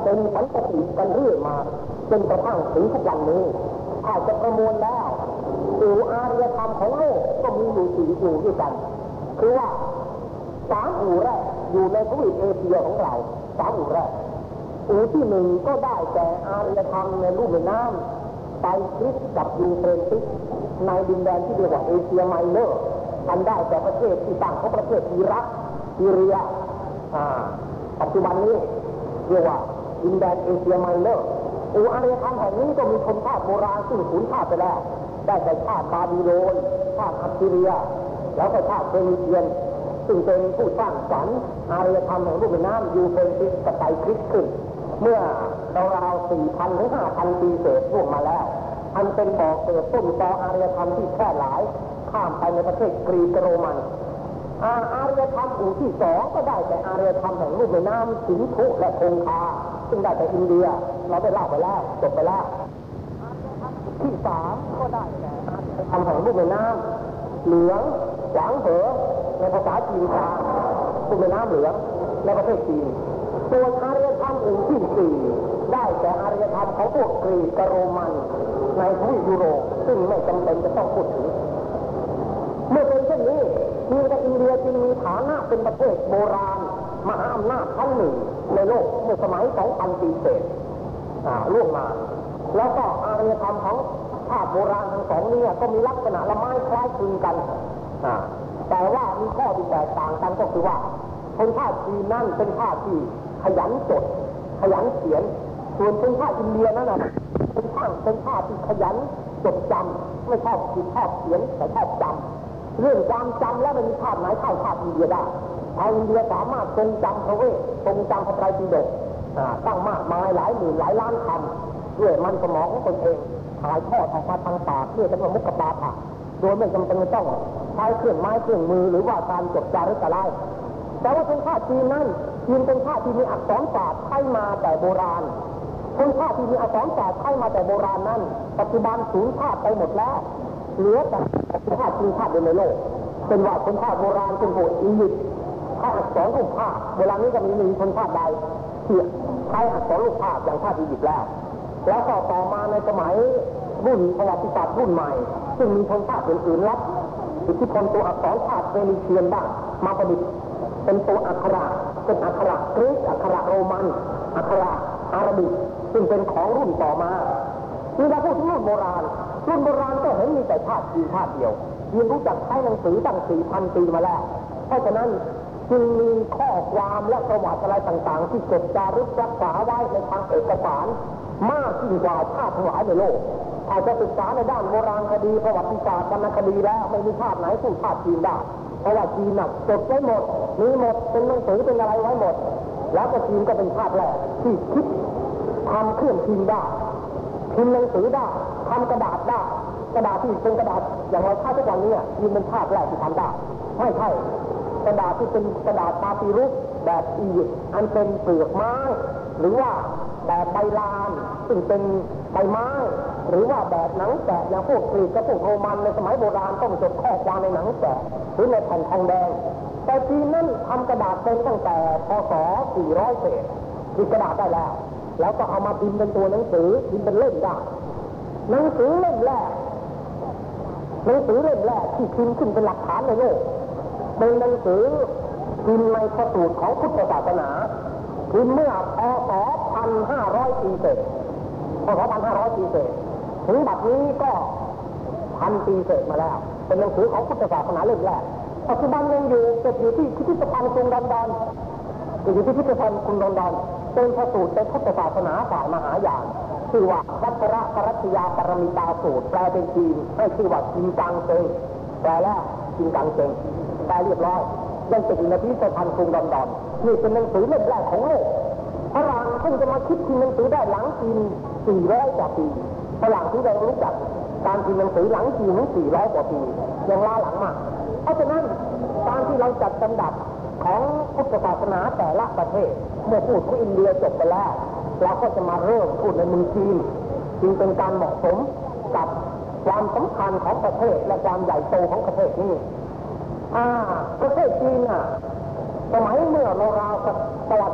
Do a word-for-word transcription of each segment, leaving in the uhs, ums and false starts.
เป็นสันติกันเรื่อยมาจนกระทั่งถึงทุกวันนี้ถ้าจะประมวลแล้วอู่อารยธรรมของโลกก็มีอยู่สี่อู่ด้วยกันคือว่าสามอู่แรกอยู่ในทวีปเอเชียของเราสามอู่แรกอู่ที่หนึ่งก็ได้แก่อารยธรรมในลุ่มแม่น้ำไตคริสกับยูเฟรติสในดินแดนที่เรียกว่าเอเชียไมเนอร์อันได้แก่ประเทศที่ตั้งของประเทศอิรักซีเรียปัจจุบันนี้เรียกว่าดินแดนเอเชียไมเนอร์อู่อารยธรรมแห่งนี้ก็มีชนชาติโบราณซึ่งสูญชาติไปแล้วได้แก่ชาติบาบิโลนชาติอัสซีเรียแล้วก็ชาติเฟนิเชียนซึ่งเป็นผู้สร้างสรรค์อารยธรรมแห่งลุ่มแม่น้ำยูเฟรติสกับไตคริสขึ้นเมื่อราวๆ สี่พัน ถึง ห้าพัน ปีเศษล่วงมาแล้วอันเป็นบ่อเกิดต้นตออารยธรรมที่แพร่หลายข้ามไปในประเทศกรีกโรมันอารยธรรมอู่ที่สองก็ได้แต่อารยธรรมแห่งลุ่มแม่น้ำสินธุและคงคาซึ่งได้แต่อินเดียเราได้เล่าไปแล้วจบไปแล้วที่สามก็ได้แต่อารยธรรมแห่งลุ่มแม่น้ำเหลืองหวางเหอในภาษาจีนกลางลุ่มแม่น้ำเหลืองในประเทศจีนส่วนอารยธรรมอู่ที่สี่ได้แต่อารยธรรมของพวกกรีกกับโรมันในทวีปยุโรปซึ่งไม่จำเป็นจะต้องพูดถึงเมื่อเป็นเช่นนี้จีนกับอินเดียจึงมีฐานะเป็นประเทศโบราณมหาอำนาจชั้นหนึ่งในโลกเมื่อสมัย สองพัน ปีเศษล่วงมาแล้วก็อารยธรรมของชาติโบราณทั้งสองนี้ก็มีลักษณะละไม้คล้ายคลึงกันแต่ว่ามีข้อที่แตกต่างกันก็คือว่าชนชาติจีนนั่นเป็นชาติที่ขยันจดขยันเขียนส่วนชนชาติอินเดียนั่นน่ะเป็นชาติเป็นชาติที่ขยันจดจำไม่ชอบคิดชอบเขียนแต่ชอบจำเรื่องจำจำแล้วมันมีชาติไหนเท่าชาติอินเดียได้ชาวอินเดียสามารถทรงจำพระเวททรงจำพระไตรปิฎกตั้งมากมายหลายหมื่นหลายล้านคำด้วยมันสมองของตนเองถ่ายทอดออกมาทางปากเพื่อจะเป็นมุขปาฐะโดยไม่จำเป็นต้องใช้เครื่องไม้เครื่องมือหรือว่าการจดจารึกอะไรแต่ว่าชนชาติจีนนั้นจีนเป็นชาติที่มีอักษรศาสตร์ใช้มาแต่โบราณชนชาติที่มีอักษรศาสตร์ใช้มาแต่โบราณนั้นปัจจุบันสูญชาติไปหมดแล้วเหลือแต่ชนชาติจีนชาติเดียวในโลกเป็นว่าชนชาติโบราณเป็นพวกอียิปต์ใช้อักษรรูปภาพเวลานี้ก็มีมีชนชาติใดที่ใช้อักษรรูปภาพอย่างชาติอียิปต์แล้วแล้วก็ต่อมาในสมัยรุ่นประวัติศาสตร์รุ่นใหม่ซึ่งมีชนชาติอื่นๆรับอิทธิพลตัวอักษรชาติเฟนิเชียนบ้างมาประดิษฐ์เป็นตัวอักขระเป็นอักขระกรีกอักขระโรมันอักขระอาหรับิกซึ่งเป็นของรุ่นต่อมาที่เราพูดถึงรุ่นโบราณรุ่นโบราณก็เห็นมีแต่ชาติจีนชาติเดียวยืนรู้จักใช้หนังสือตั้ง สี่พัน ปีมาแล้วเพราะฉะนั้นจึงมีข้อความและประวัติอะไรต่างๆที่จดจารึกรักษาไว้ในทางเอกสารมากยิ่งกว่าชาติทั้งหลายในโลกอาจจะศึกษาในด้านโบราณคดีประวัติศาสตร์วรรณคดีแล้วไม่มีชาติไหนสู้ชาติจีนได้เพราะว่าจีนน่ะจดไว้หมดมีหมดเป็นหนังสือเป็นอะไรไว้หมดแล้วก็จีนก็เป็นชาติแรกที่คิดทำเครื่องพิมพ์ได้พิมพ์หนังสือได้ทำกระดาษได้กระดาษที่เป็นกระดาษอย่างเราใช้ทุกวันนี้จีนเป็นชาติแรกที่ทำได้ไม่ใช่กระดาษที่เป็นกระดาษปาปิรุสแบบอียิปต์อันเป็นเปลือกไม้หรือว่าแบบใบลานซึ่งเป็นใบไม้หรือว่าแบบหนังแกะอย่างพวกกรีกกับพวกโรมันในสมัยโบราณต้องจดข้อความในหนังแกะหรือในแผ่นทองแดงแต่จีนนั้นทำกระดาษเป็นตั้งแต่พ.ศ. สี่ร้อยเศษมีกระดาษได้แล้วแล้วก็เอามาพิมพ์เป็นตัวหนังสือพิมพ์เป็นเล่มได้หนังสือเล่มแรกหนังสือเล่มแรกที่พิมพ์ขึ้นเป็นหลักฐานในโลกเป็นหนังสือพิมพ์ในพระสูตรของพุทธศาสนาพิมพ์เมื่อพ.ศ. หนึ่งพันห้าร้อย ปีเศษพ.ศ. หนึ่งพันห้าร้อย ปีเศษถึงบัดนี้ก็พันปีเศษมาแล้วเป็นหนังสือของพุทธศาสนาเล่มแรกปัจจุบันยังอยู่เก็บอยู่ที่พิพิธภัณฑ์กรุงลอนดอนอยู่ที่พิพิธภัณฑ์กรุงลอนดอนเป็นพระสูตรเป็นพุทธศาสนาฝ่ายมหายานชื่อว่าวัชระปรัชญาปรมิตาสูตรแปลเป็นจีนให้ชื่อว่าจินกังเซงแปลแล้วจินกังเซงแปลเรียบร้อยยังติดอยู่ในพิพิธภัณฑ์กรุงลอนดอนนี่เป็นหนังสือเล่มแรกของโลกฝรั่งเพิ่งจะมาคิดพิมพ์หนังสือได้หลังจีนสี่ร้อยกว่าปีฝรั่งที่เรารู้จักการพิมพ์หนังสือหลังจีนถึงสี่ร้อยกว่าปียังล้าหลังมากเพราะฉะนั้นการที่เราจัดลำดับของพุทธศาสนาแต่ละประเทศเมื่อพูดของอินเดียจบไปแล้วเราก็จะมาเริ่มพูดในเมืองจีนจึงเป็นการเหมาะสมกับความสำคัญของประเทศและความใหญ่โตของประเทศนี้อ่าประเทศจีนน่ะสมัยเมื่อเราราวประวัติศาสตร์ของ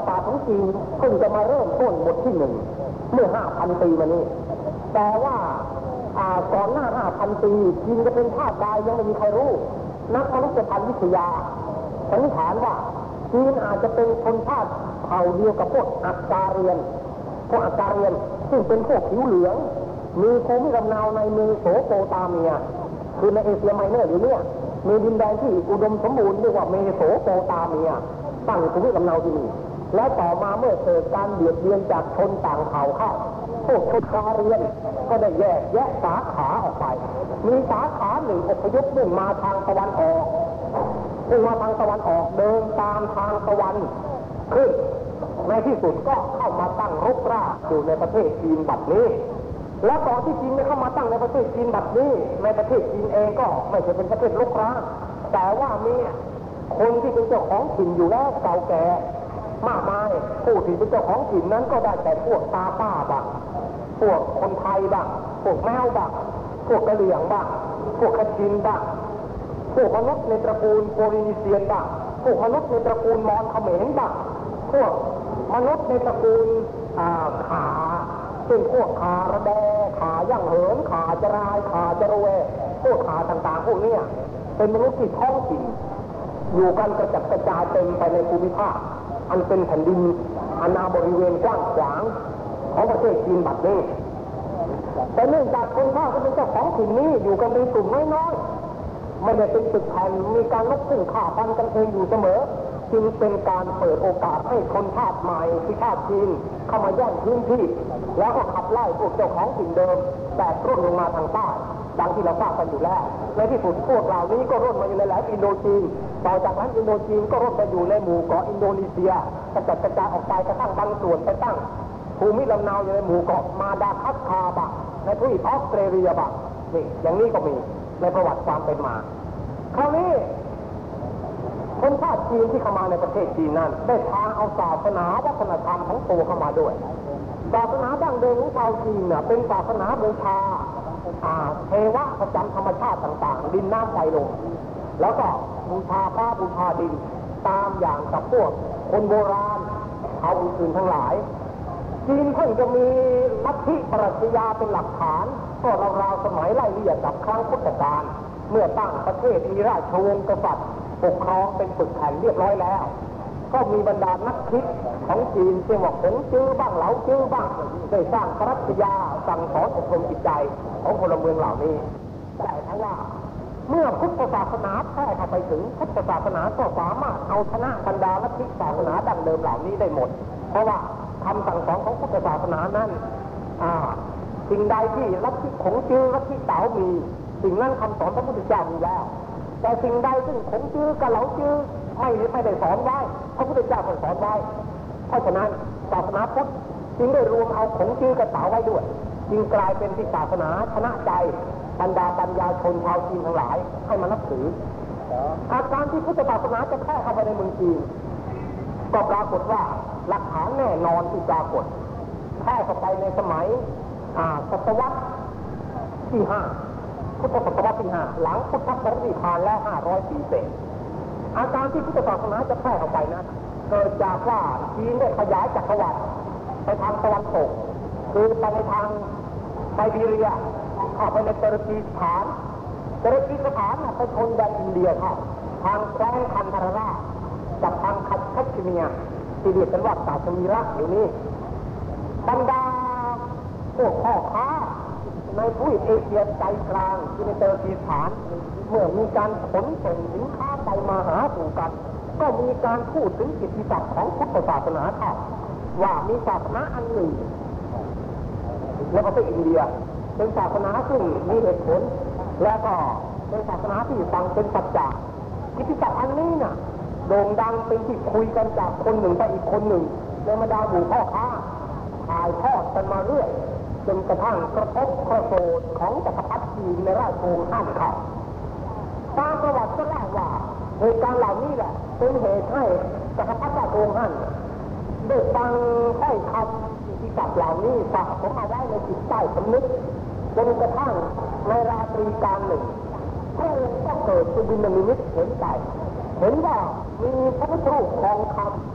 จีนเพิ่งจะมาเริ่มต้นบทที่หนึ่งเมื่อห้าพันปีมานี้แต่ว่าก่อนหน้าห้าพันปีจีนจะเป็นชาติใดยังไม่มีใครรู้นักมนุษยพันธุ์วิทยาสันนิษฐานว่าจีนอาจจะเป็นชนชาติเผ่าเดียวกับพวกอักการียนพวกอักการียนซึ่งเป็นพวกผิวเหลืองมีภูมิลำเนาในเมโสโปตาเมียคือในเอเชียไมเนอร์อยู่เนี่ยมีดินแดนที่อุดมสมบูรณ์เรียกว่าเมโสโปตาเมียตั้งภูมิลำเนาที่นี่และต่อมาเมื่อเกิดการเบียดเบียนจากชนต่างเผ่าเข้าพวกชนกาเรียนก็ได้แยกแยะสาขาออกไปมีสาขาหนึ่งอพยพมุ่งมาทางตะวันออกมุ่งมาทางตะวันออกเดินตามทางตะวันขึ้นในที่สุดก็เข้ามาตั้งรกรากอยู่ในประเทศจีนบัดนี้และตอนที่จีนเข้ามาตั้งในประเทศจีนบัดนี้ในประเทศจีนเองก็ไม่ใช่เป็นประเทศรกร้างแต่ว่ามีคนที่เป็นเจ้าของถิ่นอยู่แล้วเก่าแก่มากมายผู้ที่เป็นเจ้าของถิ่นนั้นก็ได้แต่พวกตาป้าบ้างพวกคนไทยบ้างพวกแมวบ้างพวกกะเหรี่ยงบ้างพวกคาชินบ้างพวกมนุษย์ในตระกูลโปลินีเซียนบ้างพวกมนุษย์ในตระกูลมอญเขมรบ้างพวกมนุษย์ในตระกูลขาเป็นพวกขาระแดขาย่างเหินขาจรายขาจรเวพวกขาต่างๆพวกนี้เป็นมนุษย์ที่ท้องถิ่นอยู่กันกระจัดกระจายเต็มไปในภูมิภาคอันเป็นแผ่นดินอาณาบริเวณกว้างขวางของประเทศจีนบัดนี้แต่เนื่องจากคนข้าก็เป็นเจ้าของถิ่นนี้อยู่กันเป็นกลุ่มน้อยๆไม่ได้เป็นตึกแผ่นมีการลบซึ่งข่าฟันกันเองอยู่เสมอจึงเป็นการเปิดโอกาสให้คนชาติใหม่ที่ชาติจีนเข้ามาแย่งพื้นที่แล้วก็ขับไล่พวกเจ้าของถิ่นเดิมแต่ร่นลงมาทางใต้ดังที่เราทราบกันอยู่แล้วในที่สุดพวกเหล่านี้ก็ร่นมาอยู่ในแหลมอินโดจีนต่อจากนั้นอินโดจีนก็ร่นไปอยู่ในหมู่เกาะอินโดนีเซียกระจัดกระจายออกไปกระทั่งบางส่วนไปตั้งภูมิลำเนาอยู่ในหมู่เกาะมาดากัสการ์บ้างในทวีปออสเตรเลียบ้างนี่อย่างนี้ก็มีในประวัติความเป็นมาคราวนี้คนชาติจีนที่เข้ามาในประเทศจีนนั้นได้พาเอาศาสนาวัฒนธรรมของตัวเข้ามาด้วยศาสนาดั้งเดิมของชาวจีนเนี่ยเป็นศาสนาบูชาเทวะประจำธรรมชาติต่างๆดินน้ำไฟลมแล้วก็บูชาพระบูชาดินตามอย่างกับพวกคนโบราณเอาอื่นๆทั้งหลายจีนเพิ่งจะมีลัทธิปรัชญาเป็นหลักฐานก็ราวๆสมัยไล่เลี่ยกับครั้งพุทธกาลเมื่อตั้งประเทศมีราชวงศ์กษัตริย์ปกครองเป็นปึกแผ่นเรียบร้อยแล้วก็มีบรรดานักคิดของจีนเช่นว่าหงจื้อบ้างเหลาจื้อบ้างได้สร้างปรัชญาสั่งสอนอบรมจิตใจของพลเมืองเหล่านี้แต่ถ้าว่าเมื่อพุทธศาสนาแพร่เข้าไปถึงพุทธศาสนาก็สามารถเอาชนะบรรดาลัทธิศาสนาดั้งเดิมเหล่านี้ได้หมดเพราะว่าคำสั่งสอนของพุทธศาสนานั้นสิ่งใดที่ลัทธิหงจื้อลัทธิเต๋ามีสิ่งนั้นคำสอนพระพุทธเจ้ามีแล้วแต่สิ่งใดซึ่งหงจื้อกับเหลาจื้อไม่ไม่ได้สอนไว้พระพุทธเจ้าสอนไว้เพราะฉะนั้นศาสนาพุทธจึงได้รวมเอาหงจื้อกับเต๋าไว้ด้วยจึงกลายเป็นที่ศาสนาชนะใจบรรดาปัญญาชนชาวจีนทั้งหลายให้มานับถืออาการที่พุทธศาสนาจะแพร่เข้าไปในเมืองจีนก็ปรากฏว่าหลักฐานแน่นอนที่ปรากฏแพร่เข้าไปในสมัยศตวรรษที่ห้าพุทธศตวรรษที่ห้าหลังพุทธศตวรรษที่ผ่านแล้วห้าร้อยปีเศษอาการที่พุทธศาสนาจะแพร่เข้าไปนั้นเกิดจากว่าจีนได้ขยายจักรวรรดิไปทางตะวันตกคือไปในทางไซบีเรียเข้าไปในเตอร์กีสถานเตอร์กีสถานไปชนแดนอินเดียครับทางแคว้นคันธารากับทางคัชเมียที่เรียกกันว่ากาชมีระอยู่นี่บรรดาพวกพ่อค้าในทวีปเอเชียใจกลางที่ในเตอร์กีสถานเมื่อมีการขนส่งสินค้าไปมาหาสู่กันก็มีการพูดถึงกิตติศัพท์ของพุทธศาสนาครับว่ามีศาสนาอันหนึ่งแล้วก็เป็นอินเดียเป็นศาสนาซึ่งมีเหตุผลและก็เป็นศาสนาที่ฟังเป็นสัจจะกิตติศัพท์อันนี้น่ะโด่งดังเป็นที่คุยกันจากคนหนึ่งไปอีกคนหนึ่งในบรรดาหมู่พ่อค้าถ่ายทอดกันมาเรื่อยจนกระทั่งกระทบกระโดดของจักรพรรดิจีนในราชวงศ์ฮั่นเขาตามประวัติก็เล่าว่าเหตุการณ์เหล่านี้แหละเป็นเหตุให้จักรพรรดิราชวงศ์ฮั่นได้ฟังให้คำที่ศัพท์เหล่านี้สะสมมาไว้ในจิตใต้สำนึกจนกระทั่งในราตรีการหนึ่งพระองค์ก็เกิดสุบินนิมิตเห็นใจเห็นว่ามีพระพุทธรูปทองคำ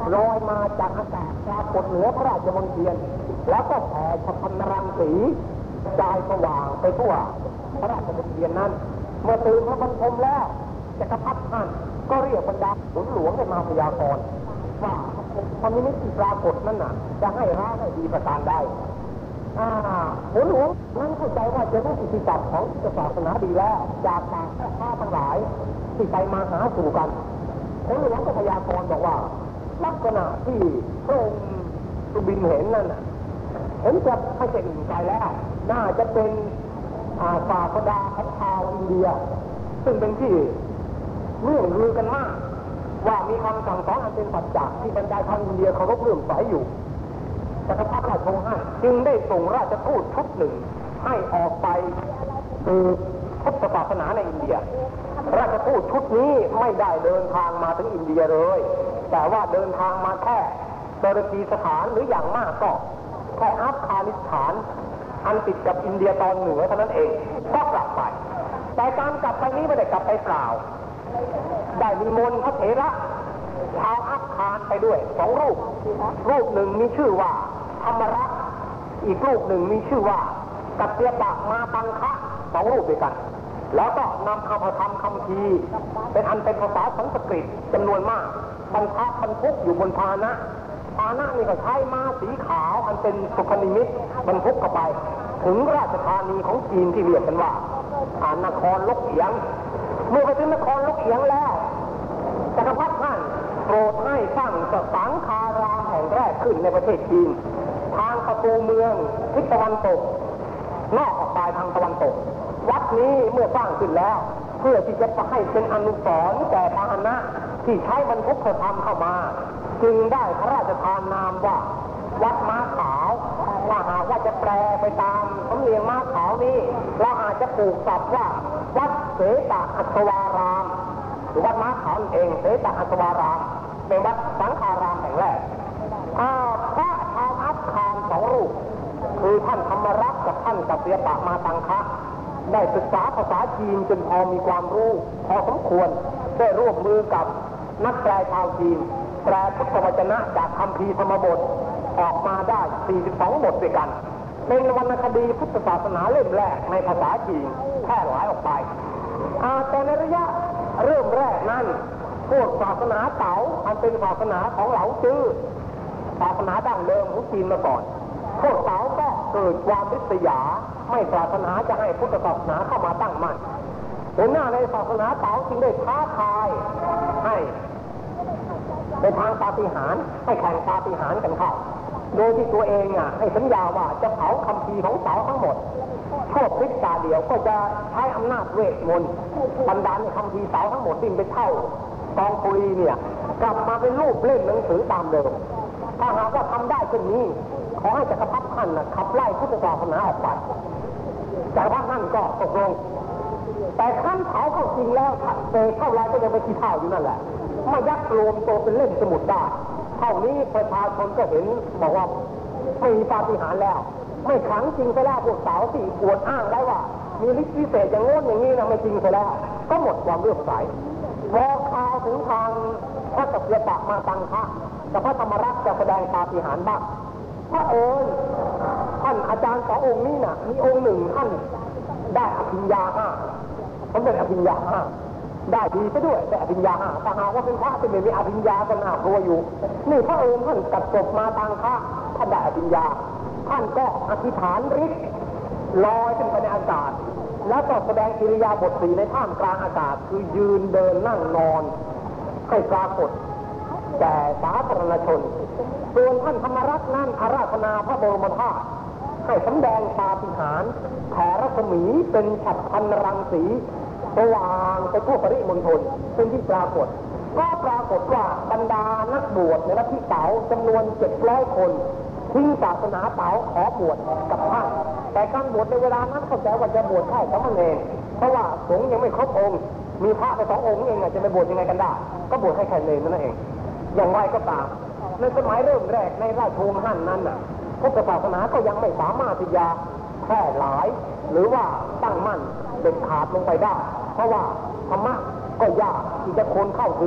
ลอยมาจากอากาศปรากฏเหนือพระราชวังเทียนแล้วก็แผ่ฉพันรังสีจายสว่างไปทั่วพระราชวังเทียนนั้นเมื่อตื่นพระบรรทมแล้วจักรพรรดิท่านก็เรียกบรรดาขุนหลวงให้มาพยากรณ์ว่าพระนิมิตที่ปรากฏนั้นน่ะจะให้ร้ายให้ดีประการใดขุนหลวงนั้นเข้าใจว่าจะได้อิทธิศักดิ์ของศาสนาดีแล้วจากปากแม่ค้าทั้งหลายที่ไปมาหาสู่กันขุนหลวงก็พยากรณ์บอกว่าลักษณะที่พระองค์สุบินเห็นนั่นเห็นจะไม่ใช่อื่นไกลแล้วน่าจะเป็นศาสดาของชาวอินเดียซึ่งเป็นที่เรื่องลือกันมากว่ามีคำสั่งสอนอันเป็นสัจจะที่บรรดาชาวอินเดียเคารพเลื่อมใสอยู่จักรพรรดิราชวงศ์ฮั่นจึงได้ส่งราชทูตชุดหนึ่งให้ออกไปคือพุทธศาสนาในอินเดียราชทูตชุดนี้ไม่ได้เดินทางมาถึงอินเดียเลยแต่ว่าเดินทางมาแค่เตอร์กีสถานหรืออย่างมากก็แค่อัฟกานิสถานอันติดกับอินเดียตอนเหนือเท่านั้นเองก็กลับไปแต่การกลับไปนี้ไม่ได้กลับไปเปล่าได้นิมนต์พระเถระชาวอัฟกานไปด้วยสองรูปรูปหนึ่งมีชื่อว่าธรรมรักษ์อีกรูปหนึ่งมีชื่อว่ากัปเตียปะมาตังคะสองรูปด้วยกันแล้วก็นำคำธรรมคำพีเป็นอันเป็นภาษาสันสกฤตจำนวนมากบรรทัดบรรทุกอยู่บนพาหนะพาหนะนี่ก็ใช้ม้าสีขาวอันเป็นสุพนิมิตบรรทุกเข้าไปถึงราชธานีของจีนที่เรียกกันว่าอ่านครลกเอียงเมื่อไปถึงนครลกเอียงแล้วจักรพรรดิท่านโปรดให้สร้างสังฆารามแห่งแรกขึ้นในประเทศจีนทางประตูเมืองทิศตะวันตกนอกออกไปทางตะวันตกวัดนี้เมื่อสร้างขึ้นแล้วเพื่อที่จะให้เป็นอนุสรณ์แก่พาหนะที่ใช้บรรทุกธรรมเข้ามาจึงได้พระราชทานนามว่าวัดม้าขาวถ้าหากว่าจะแปลไปตามสำเนียงม้าขาวนี้เราอาจจะปลูกศัพท์ว่าวัดเสตอัศวารามหรือวัดม้าขาวเองเสตอัศวารามเป็นวัดสังฆารามแห่งแรกพระชาวอัฟกานสองรูปคือท่านธรรมรักษ์กับท่านกัปเตียปะมาตังคะได้ศึกษาภาษาจีนจนพอมีความรู้พอสมควรได้ร่วมมือกับนักแปลชาวจีนแปลพุทธวจนะจากคัมภีร์ธรรมบทออกมาได้สี่สิบสองบทด้วยกันเป็นวรรณคดีพุทธศาสนาเล่มแรกในภาษาจีนแพร่หลายออกไปแต่ในระยะเริ่มแรกนั้นพวกศาสนาเต๋าอันเป็นศาสนาของเหลาจื้อศาสนาดั้งเดิมของจีนมาก่อนพวกเต๋าก็เกิดความริษยาไม่ปรารถนาจะให้พุทธศาสนาเข้ามาตั้งมั่นหัวหน้าในศาสนาเต๋าจึงได้ท้าทายให้ในทางปาฏิหาริย์ให้แข่งปาฏิหาริย์กันเข้าโดยที่ตัวเองอ่ะให้สัญญาว่าจะเผาคัมภีร์ของเต๋าทั้งหมดชั่วพริบตาเดียวก็จะใช้อำนาจเวทมนต์บรรดาในคัมภีร์เต๋าทั้งหมดที่เป็นเท่ากองปุรีเนี่ยกลับมาเป็นรูปเล่มหนังสือตามเดิมถ้าหากว่าทำได้เช่นนี้ขอให้จักรพรรดิท่านขับไล่พุทธศาสนาออกไปจักรพรรดิท่านก็ตกลงแต่ขั้นเผาเข้าจริงแล้วเตะเท่าไรก็ยังไปขี้เท่าอยู่นั่นแหละไม่ยักรวมตัวเป็นเล่มสมุดได้เท่านี้ประชาชนก็เห็นบอกว่าไม่มีปาฏิหาริย์แล้วไม่ขังจริงไปแล้วพวกสาวที่อวดอ้างได้ว่ามีฤทธิ์พิเศษอย่างโน้นอย่างนี้นะไม่จริงไปแล้วก็หมดความเลื่อมใสพอข่าวถึงทางพระกัปเตียปะมาตังคะกับพระธรรมรักษ์จะแสดงปาฏิหาริย์บ้างพระเอิญท่านอาจารย์สององค์นี้น่ะมีองค์หนึ่งท่านได้อภิญญาห้าเขาเป็นอภิญญาห้าได้ดีซะด้วยแต่อภิญญาห้าถ้าหากว่าเป็นพระที่ไม่มีอภิญญาก็น่ากลัวอยู่นี่พระเอิญท่านกัดศพมาตังคะท่านได้อภิญญาท่านก็อธิษฐานฤทธิ์ลอยขึ้นไปในอากาศแล้วก็แสดงกิริยาบทสีในท่ามกลางอากาศคือยืนเดินนั่งนอนให้ปรากฏแก่สาธารณชนส่วนท่านธรรมรักษ์นั้นอาราธนาพระบรมธาตุให้สำแดงปาฏิหาริย์แผ่รัศมีเป็นฉัตรพันรังสีสว่างไปทั่วปริมณฑลเป็นที่ปรากฏก็ปรากฏว่าบรรดานักบวชในลัทธิเต๋าจำนวนเจ็ดร้อยคนทิ้งศาสนาเต๋าขอบวชกับท่านแต่การบวชในเวลานั้นเข้าใจว่าจะบวชแค่สามเณรเพราะว่าสงฆ์ยังไม่ครบองค์มีพระไปสององค์เองจะไปบวชยังไงกันได้ก็บวชให้แค่เณรนั่นเองอย่างไรก็ตามในสมัยเริ่มแรกในราชวงศ์ฮั่นนั้นน่ะพุทธศาสนาก็ยังไม่สามารถที่จะแพร่หลายหรือว่าตั้งมั่นเด็ดขาดลงไปได้เพราะว่าธรรมะก็ยากที่จะคนเข้าถึง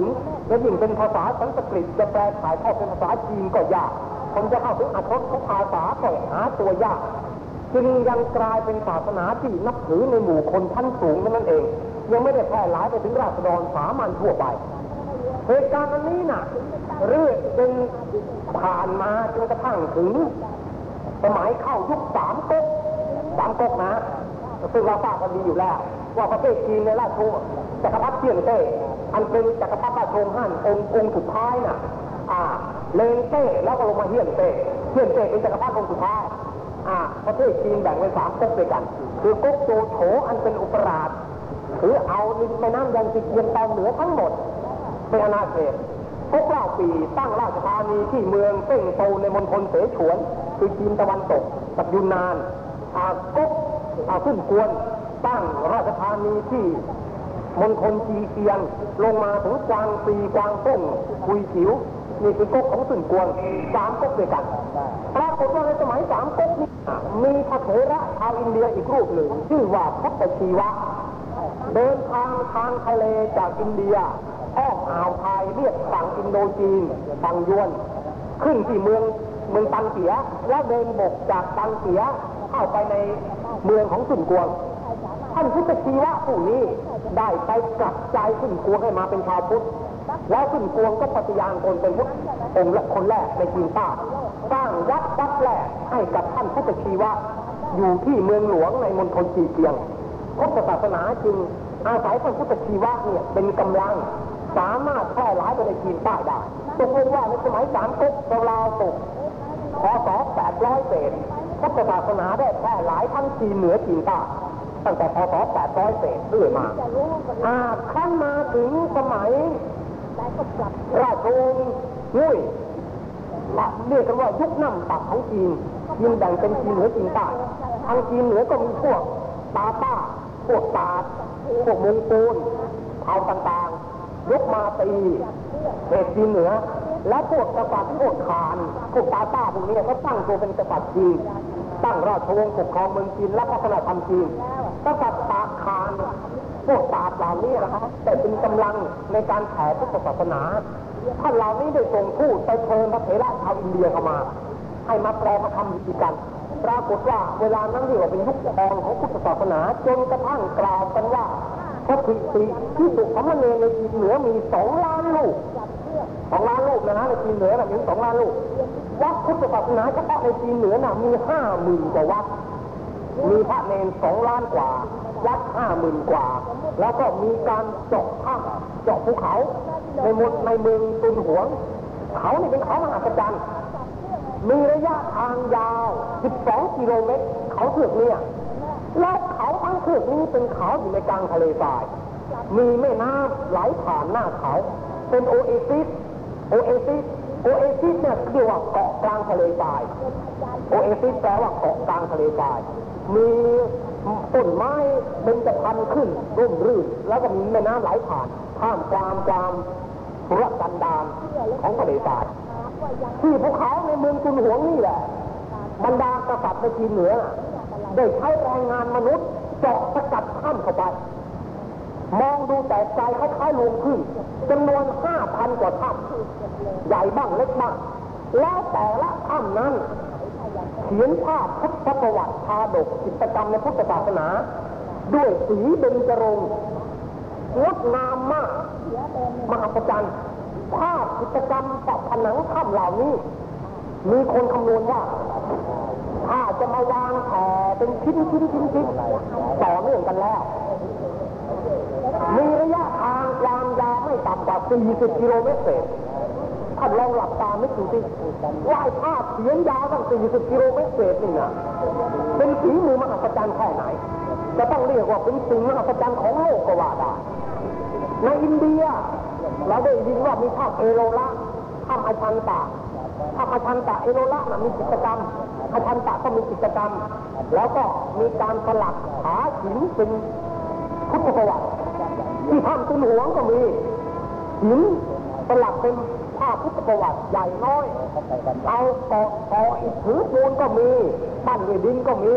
และยิ่งเป็นภาษาสันสกฤตจะแปลถ่ายทอดเป็นภาษาจีนก็ยากคนจะเข้าถึงอรรถของภาษาก็หาตัวยากจึงยังกลายเป็นศาสนาที่นับถือในหมู่คนชั้นสูงนั่นเองยังไม่ได้แพร่หลายไปถึงราษฎรสามัญทั่วไปเหตุการณ์อันนี้น่ะเรื่อยจนผ่านมาจนกระทั่งถึงสมัยเข้ายุคสามก๊กสามก๊กนะซึ่งเราทราบกันดีอยู่แล้วว่าประเทศจีนในราชวงศ์จักรพรรดิเซี่ยงเต้อันเป็นจักรพรรดิราชวงศ์ฮั่นองค์องค์สุดท้ายน่ะอ่าเลงเต้แล้วก็ลงมาเฮี่ยนเต้เฮี่ยนเต้เป็นจักรพรรดิองค์สุดท้ายอ่าประเทศจีนแบ่งเป็นสามก๊กด้วยกันคือก๊กโจโฉอันเป็นอุปราชถือเอาริมแม่น้ำยังติเยียนตอนเหนือทั้งหมดเป็นอาณาเขตก๊กเล่าปีตั้งราชธานีที่เมืองเป้งโตในมณฑลเสฉวนคือจีนตะวันตกกับยูนนานอ่าก๊กอ่าขึ้นกวนตั้งราชธานีที่มณฑลจีเซียงลงมาถึงกวางซีกวางต้งคุยจิ๋วนี่คือก๊กของสุนกวนสามก๊กด้วยกันปรากฏว่าในสมัยสามก๊กนี้มีพระเถระชาวอินเดียอีกรูปหนึ่งชื่อว่าพุทธชีวะเดินทางทางทะเลจากอินเดียอ้อมอ่าวไทยเรียกฝั่งอินโดจีนฝั่งยวนขึ้นที่เมืองเมืองตังเกียแล้วเดินบกจากตังเกียเข้าไปในเมืองของสุนกวนท่านพุทธชีวะผู้นี้ได้ไปกลับใจสุนกวนให้มาเป็นชาวพุทธแล้วสุนกวนก็ปฏิญาณตนเป็นพุทธองค์คนแรกในจีนใต้สร้างวัดวัดแรกให้กับท่านพุทธชีวะอยู่ที่เมืองหลวงในมณฑลจีเซียงพุทธศาสนาจึงอาศัยท่านพุทธชีวะเนี่ยเป็นกำลังสามารถแพร่หลายไปในจีนใต้ได้ตรงว่าในสมัยสามก๊กราวๆตกพศแปดร้อยเศษพุทธศาสนาได้แพร่หลายทั้งจีนเหนือจีนใต้ตั้งแต่พศแปดร้อยเศษเรื่อยมาอ่าขั้นมาถึงสมัยราชวงศ์งุ่ยเรียกกันว่ายุคน้ำตักของจีนจีนแบ่งเป็นจีนเหนือจีนใต้ทางจีนเหนือก็มีพวกตาต้าพวกตาดพวกมงโกลเผ่าต่างๆยกมาตีเขตจีนเหนือและพวกกษัตริย์พวกขานพวกตาต้าพวกนี้เขาตั้งตัวเป็นกษัตริย์จีนตั้งราชวงศ์ปกครองเมืองจีนและพัฒนาธรรมจีนกษัตริย์ตาคานพวกตาดเหล่านี้นะครับแต่เป็นกำลังในการแผ่พุทธศาสนาท่านเหล่านี้ได้ส่งผู้ไปเชิญพระเถระชาวอินเดียเข้ามาให้มาแปลมาทำวิธีการปรากฏว่าเวลานั้นเรียกว่าเป็นยุคทองของพุทธศาสนาจนกระทั่งกล่าวกันว่าพระภิกษุที่สุสามเณรในจีนเหนือมีสองล้านลูกสองล้านลูกนะฮะในจีนเหนือน่ะมีสองล้านลูกวัดพุทธศาสนาเฉพาะในจีนเหนือน่ะมีห้าหมื่นกว่าวัดมีพระเนรสองล้านกว่าวัดห้าหมื่นกว่าแล้วก็มีการเจาะถ้ำเจาะภูเขาในมณในเมืองตุนหวงเขานี่เป็นเขามหัศจรรย์มีระยะทางยาวสิบสองกิโลเมตรเขาเทือกเนี่ยแล้วเขาทั้งเทือกนี้เป็นเขาอยู่ในกลางทะเลทรายมีแม่น้ำไหลผ่านหน้าเขาเป็นโอเอซิสโอเอซิสโอเอซิสเนี่ยเรียกว่าเกาะกลางทะเลทรายโอเอซิสแปลว่าเกาะกลางทะเลทรายมีต้นไม้เบญจพรรณขึ้นร่มรื่นแล้วก็มีแม่น้ำไหลผ่านท่ามกลางความทุรกันดารของทะเลทรายที่ภูเขาในเมืองตุนหวงนี่แหละบรรดากษัตริย์ในจีนเหนือได้ใช้แรงงานมนุษย์เจาะสกัดถ้ำเข้าไปมองดูแต่ไกลคล้ายๆลวงพึ่งจำนวนห้าพันกว่าถ้ำใหญ่บ้างเล็กบ้างแล้วแต่ละถ้ำนั้นเขียนภาพพุทธประวัติชาดกกิจกรรมในพุทธศาสนาด้วยสีเบญจรงค์งดงามมากมหัศจรรย์ภาพกิจกรรมตอกผนังถ้ำเหล่านี้มีคนคำนวณว่าถ้าจะมาวางแผ่เป็นชิ้นชิ้นชิ้นชิ้นต่อเนื่องกันแล้วมีระยะทางความยาวไม่ต่ำกว่าสี่สิบกิโลเมตรเศษท่านลองหลับตาไม่ดูสิว่ายภาพเสียงยาวตั้งสี่สิบกิโลเมตรเศษนี่นะเป็นฝีมือมหัศจรรย์แค่ไหนจะต้องเรียกว่าเป็นสิ่งมหัศจรรย์ของโลกก็ว่าได้ในอินเดียเราได้ยินว่ามีถ้ำเอโรละถ้ำอาชันตะถ้ำอาชันตะเอโรละนะมีกิจกรรมอาชันตะก็มีกิจกรรมแล้วก็มีการสลักผาหินเป็นพุทธประวัติที่ถ้ำตุนหวงก็มีหินสลักเป็นภาพพุทธประวัติใหญ่น้อยเอาเกาะเกาะอิฐถือปูนก็มีปั้นด้วยดินก็มี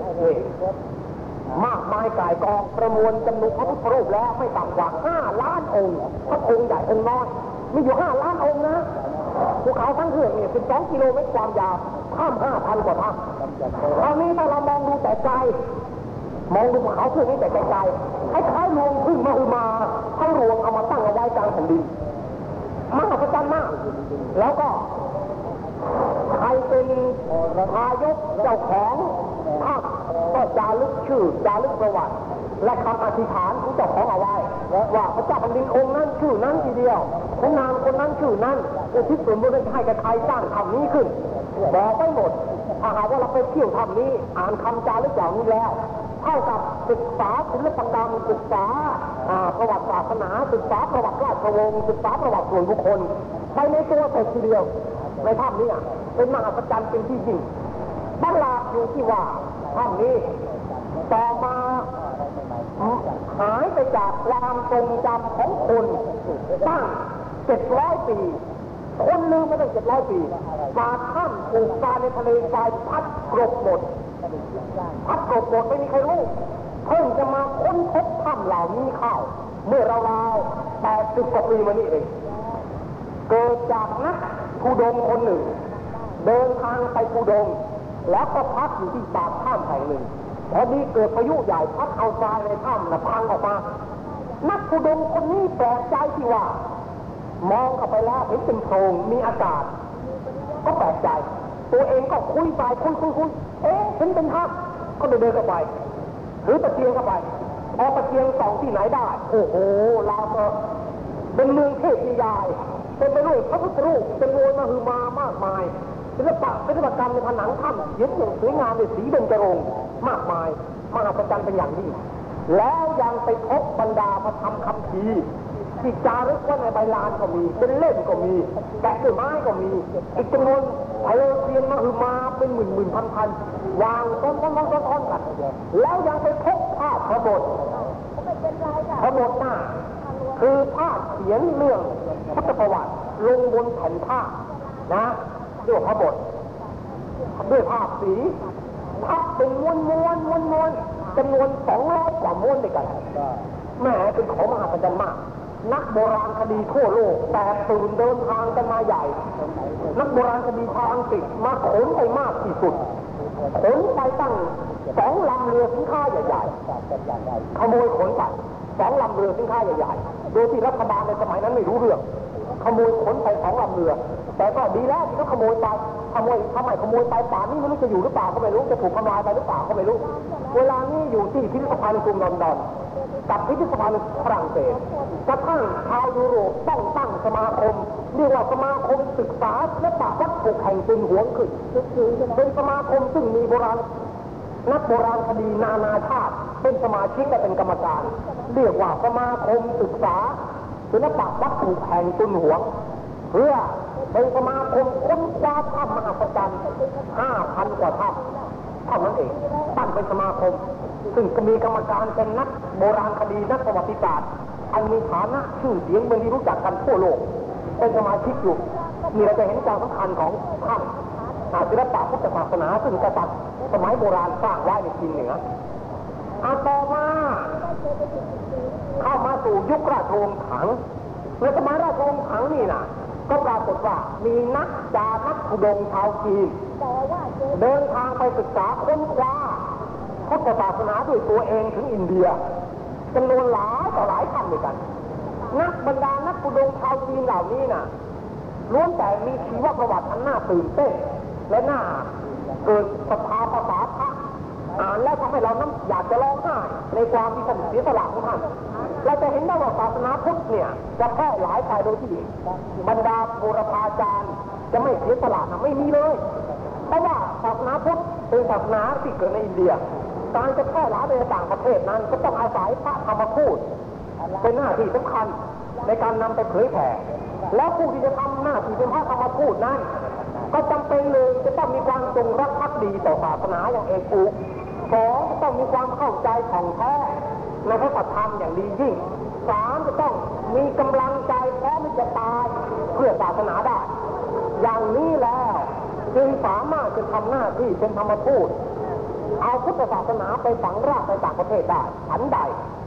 มากมายกายกองประมวลจำนวนพระพุทธรูปแล้วไม่ต่ำกว่าห้าล้านองค์ทั้งองค์ใหญ่องค์น้อยมีอยู่ห้าล้านองค์นะภูเขาทั้งเทือกเนี่ยสิบสองกิโลเมตรความยาวข้ามห้าพันกว่าถ้ำตอนนี้ถ้าเรามองดูแต่ไกลมองดูภูเขาเทือกนี้แต่ไกลๆให้คล้ายรวงพึ่งมาอือมาให้รวงเอามาตั้งเอาไว้กลางแผ่นดินมหัศจรรย์มากแล้วก็ใครเป็นทายกเจ้าของภาคก็จารึกชื่อจารึกประวัติและคำอธิษฐานของเจ้าของเอาไว้ว่าพระเจ้าแผ่นดินองค์นั้นชื่อนั้นทีเดียวของนางคนนั้นชื่อนั้นอุทิศส่วนบุญให้กับใครสร้างคำนี้ขึ้นบอกไปหมดถ้าหากว่าเราไปเที่ยวทำนี้อ่านคำจารึกเหล่านี้แล้วเท่ากับศึกษาศิลปกรรมศึกษาประวัติศาสนาศึกษาประวัติราชวงศ์ศึกษาประวัติส่วนบุคคลไปในตัวแต่ทีเดียวในถ้ำนี้เป็นมหัศจรรย์เป็นที่ยิ่งบังลาอยู่ที่ว่าถ้ำนี้ต่อมาหายไปจากความทรงจำของคนตั้งเจ็ดร้อยปีคนลืมมาตั้งเจ็ดร้อยปีมาถ้ำถูกการในทะเลทรายพัดกลบหมดพัดกลบหมดไม่มีใครรู้เพิ่งจะมาค้นพบถ้ำเหล่านี้เข้าเมื่อราวๆแปดสิบกว่าปีมานี้เองเกิดจากนักธุดงค์คนหนึ่งเดินทางไปธุดงค์แล้วก็พักอยู่ที่ปากถ้ำแห่งหนึ่งพอดีเกิดพายุใหญ่พัดเอาทรายในถ้ำน่ะพังออกมานักธุดงค์คนนี้แปลกใจที่ว่ามองเข้าไปแล้วเห็นเป็นโพรงมีอากาศก็แปลกใจตัวเองก็คุยไปคุยคุยคุยเอ๊ะเห็นเป็นถ้ำก็เดินเดินเข้าไปหรือตะเกียงเข้าไปพอตะเกียงส่องที่ไหนได้โอ้โหลาวก็เป็นเมืองเทพนิยายเป็นไปด้วยพระพุทธรูปเป็นมวลมหึมามากมายศิลปะศิลปกรรมในผนังถ้ำเย็นอย่างสวยงามในสีเบญจรงค์มากมายมหัศจรรย์เป็นอย่างยิ่งแล้วยังไปพบบรรดาพระธรรมคำพีที่จารึกว่าในใบลานก็มีเป็นเล่มก็มีแกะด้วยไม้ก็มีอีกจำนวนไพโลเทียนมหึมาเป็นหมื่นหมื่นพันพันวางต้นต้นต้นต้นต้นกันแล้วยังไปพบภาพพระบทพระบทหน้าคือภาพเขียนเรื่องพุทธประวัติลงบนแผ่นผ้านะด้วยพระบทด้วยภาพสีพับเป็นม้วนม้วนม้วนม้วนจำนวนสองร้อยกว่าม้วนด้วยกันแหมเป็นของมหัศจรรย์มากนักโบราณคดีทั่วโลกแต่ตื่นเดินทางกันมาใหญ่นักโบราณคดีชาวอังกฤษมาขนไปมากที่สุดขนไปตั้งสองลำเรือสินค้าใหญ่ๆขโมยขนไปสองลำเรือสินค้าใหญ่ๆโดยที่รัฐบาลในสมัยนั้นไม่รู้เรื่องขโมยขนไปสองลำเรือแต่ก็ดีแล้วที่เขาขโมยไปขโมยทำไมขโมยไปป่านนี้ไม่รู้จะอยู่หรือเปล่าก็ไม่รู้จะถูกทำลายไปหรือเปล่าก็ไม่รู้เวลานี้อยู่ที่พิพิธภัณฑ์กรุงลอนดอนกับพิพิธภัณฑ์ฝรั่งเศสกระทั่งชาวยุโรปต้องตั้งสมาคมเรียกว่าสมาคมศึกษาและปราบวัตถุแห่งตุนหวงขึ้นเป็นสมาคมซึ่งมีโบราณนักโบราณคดีนานาชาติเป็นสมาชิกและเป็นกรรมการเรียกว่าสมาคมศึกษาศิลปะวัตถุแห่งตุนหวงเพื่อเป็นสมาคมค้นคว้าถ้ำมหัศจรรย์ห้าพันกว่าถ้ำเท่านั้นเองตั้งเป็นสมาคมซึ่งก็มีกรรมการเป็นนักโบราณคดีนักประวัติศาสตร์อันมีฐานะชื่อเสียงเป็นที่รู้จักกันทั่วโลกเป็นสมาชิกอยู่นี่เราจะเห็นความสำคัญของถ้ำศิลปะพุทธศาสนาซึ่งกษัตริย์สมัยโบราณสร้างไว้ในจีนเหนืออาต่อมาเข้ามาสู่ยุคราชวงศ์ถังในสมัยราชวงศ์ถังนี่นะก็ปรากฏว่ามีนักจานักธุดงค์ชาวจีนเดินทางไปศึกษาค้นคว้าพุทธศาสนาด้วยตัวเองถึงอินเดียจำนวนหลายต่อหลายท่านด้วยกันนักบรรดานักธุดงค์ชาวจีนเหล่านี้นะล้วนแต่มีชีวประวัติอันน่าตื่นเต้นและน่าเกิดศรัทธาภาษาพระอ่านแล้วทำให้เราน้ำอยากจะร้องไห้ในความที่ท่านเสียสละของท่านเราจะเห็นได้ว่าศาสนาพุทธเนี่ยจะแพร่หลายไปโดยที่บรรดาบูรพาจารย์จะไม่เสียสละนะไม่มีเลยเพราะว่าศาสนาพุทธเป็นศาสนาที่เกิดในอินเดียการจะแพร่หลายไปในต่างประเทศนั้นก็ต้องอาศัยพระธรรมทูตเป็นหน้าที่สำคัญในการนำไปเผยแผ่แล้วผู้ที่จะทำหน้าที่เป็นพระธรรมทูตนั้นก็จำเป็นเลยจะต้องมีความจงรักภักดีต่อศาสนาอย่างเอกอุสองจะต้องมีความเข้าใจของแท้ในพระธรรมอย่างดียิ่งสามจะต้องมีกำลังใจพร้อมที่จะตายเพื่อศาสนาได้อย่างนี้แล้วจึงสามารถจะทำหน้าที่เป็นธรรมทูตเอาพุทธศาสนาไปฝังรากในต่างประเทศได้ฉันใด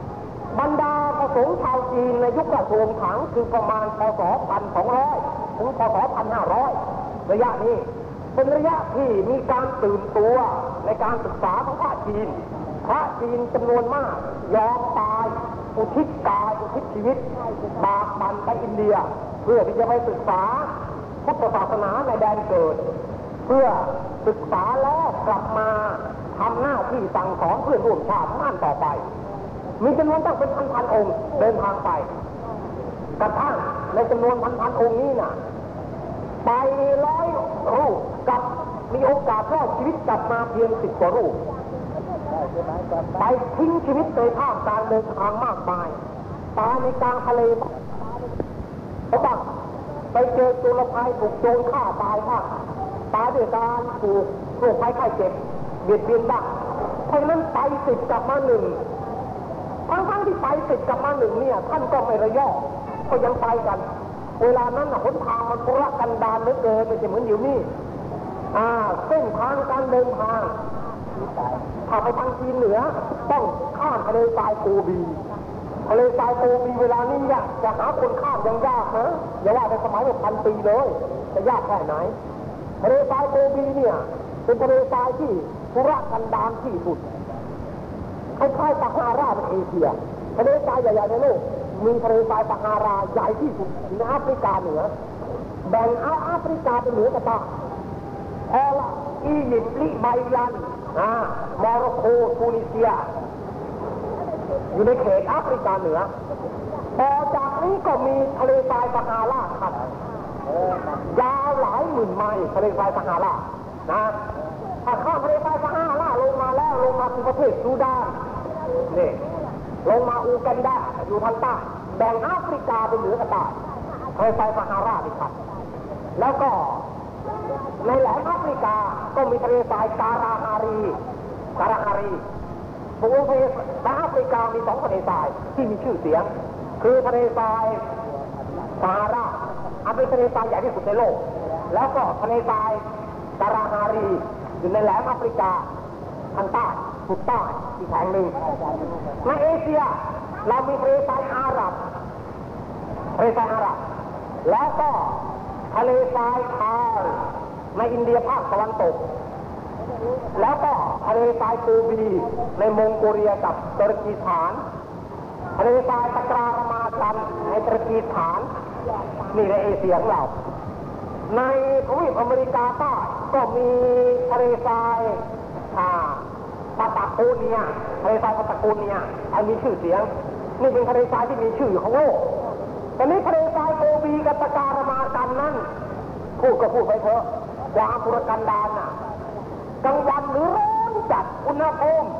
บรรดาพระสงฆ์ชาวจีนในยุคราชวงศ์ถังคือประมาณพศหนึ่งพันสองร้อยถึงพศหนึ่งพันห้าร้อยระยะนี้เป็นระยะที่มีการตื่นตัวในการศึกษาของพระจีนพระจีนจำนวนมากยอมตายอุทิศกายอุทิศชีวิตบากบั่นไปอินเดียเพื่อที่จะไปศึกษาพุทธศาสนาในแดนเกิดเพื่อศึกษาแล้วกลับมาทำหน้าที่สั่งสอนเพื่อนร่วมชาติมั่นต่อไปมีจำนวนตั้งเป็นพันๆองค์เดินทางไปกระทั่งในจำนวนพันๆองค์นี้น่ะไปร้อยรูปกับมีโอกาสรอดชีวิตกลับมาเพียงสิบกว่ารูปไปทิ้งชีวิตในท่ามกลางเดินทางมากมายตายในกลางทะเลเขาบอกไปเจอจุลภัยถูกโจรฆ่าตายมากตายด้วยการถูกโรคภัยไข้เจ็บเบียดเบียนบ้างเพราะนั้นไปสิบกลับมาหนึ่งทั้งทั้งที่ไปสิบกลับมาหนึ่งเนี่ยท่านก็ไม่ระยะก็ยังไปกันเวลานั้นหนทางมันทุรกันดารเหลือเกินไม่ใช่เหมือนอยู่นี่อ่าเส้นทางการเดินทางถ้าไปทางจีนเหนือต้องข้ามทะเลทรายโกบีทะเลทรายโกบีเวลานี้เนี่ยจะหาคนข้ามยังยากนะอย่าว่าในสมัยหกพันปีเลยจะยากแค่ไหนทะเลทรายโกบีเนี่ยเป็นทะเลทรายที่ทุรกันดารที่สุดคล้ายๆซาฮาราในเอเชียทะเลทรายใหญ่ๆในโลกมีทะเลทรายซาฮาราใหญ่ที่สุดในแอฟริกาเหนือแบ่งเอาแอฟริกาเป็นเหนือกับใต้พอละอียิปต์ลิไบยันอ่ามอร็อกโกทูนิเซียอยู่ในเขตแอฟริกาเหนือต่อจากนี้ก็มีทะเลทรายซาฮาราครับยาวหลายหมื่นไมล์ทะเลทรายซาฮารานะถ้าข้ามทะเลทรายซาฮาราลงมาแล้วลงมาถึงประเทศซูดานนี่ลงมาอูกันดาอยู่ทางใต้แบ่งแอฟริกาเป็นเหนือกับใต้ทะเลทรายซาฮารานี่ครับแล้วก็ในแหลมแอฟริกาก็มีทะเลทรายการาฮารีการาฮารีภูมิประเทศแอฟริกามีสองทะเลทรายที่มีชื่อเสียงคือทะเลทรายซาฮาราอันเป็นทะเลทรายใหญ่ที่สุดในโลกแล้วก็ทะเลทรายการาฮารีอยู่ในแหลมแอฟริกาทางใต้สุดใต้อีกแห่งหนึ่งในเอเชียเรามีทะเลทรายอาหรับทะเลทรายอาหรับแล้วก็ทะเลทรายคาร์ในอินเดียภาคตะวันตกแล้วก็ทะเลทรายโกบีในมองโกเลียกับตุรกีสถานทะเลทรายตะกรามากันในตุรกีสถานนี่ในเอเชียของเราในทวีปอเมริกาใต้ก็มีทะเลทรายอ่าปาตาโกเนียทะเลทรายปาตาโกเนียอันมีชื่อเสียงนี่เป็นทะเลทรายที่มีชื่อของโลกแต่นี้ทะเลทรายโกบีกับตะกรามากันนั้นพูดก็พูดไปเถอะความทุรกันดารน่ะกลางวันหรือร้อนจัดอุณหภูมิ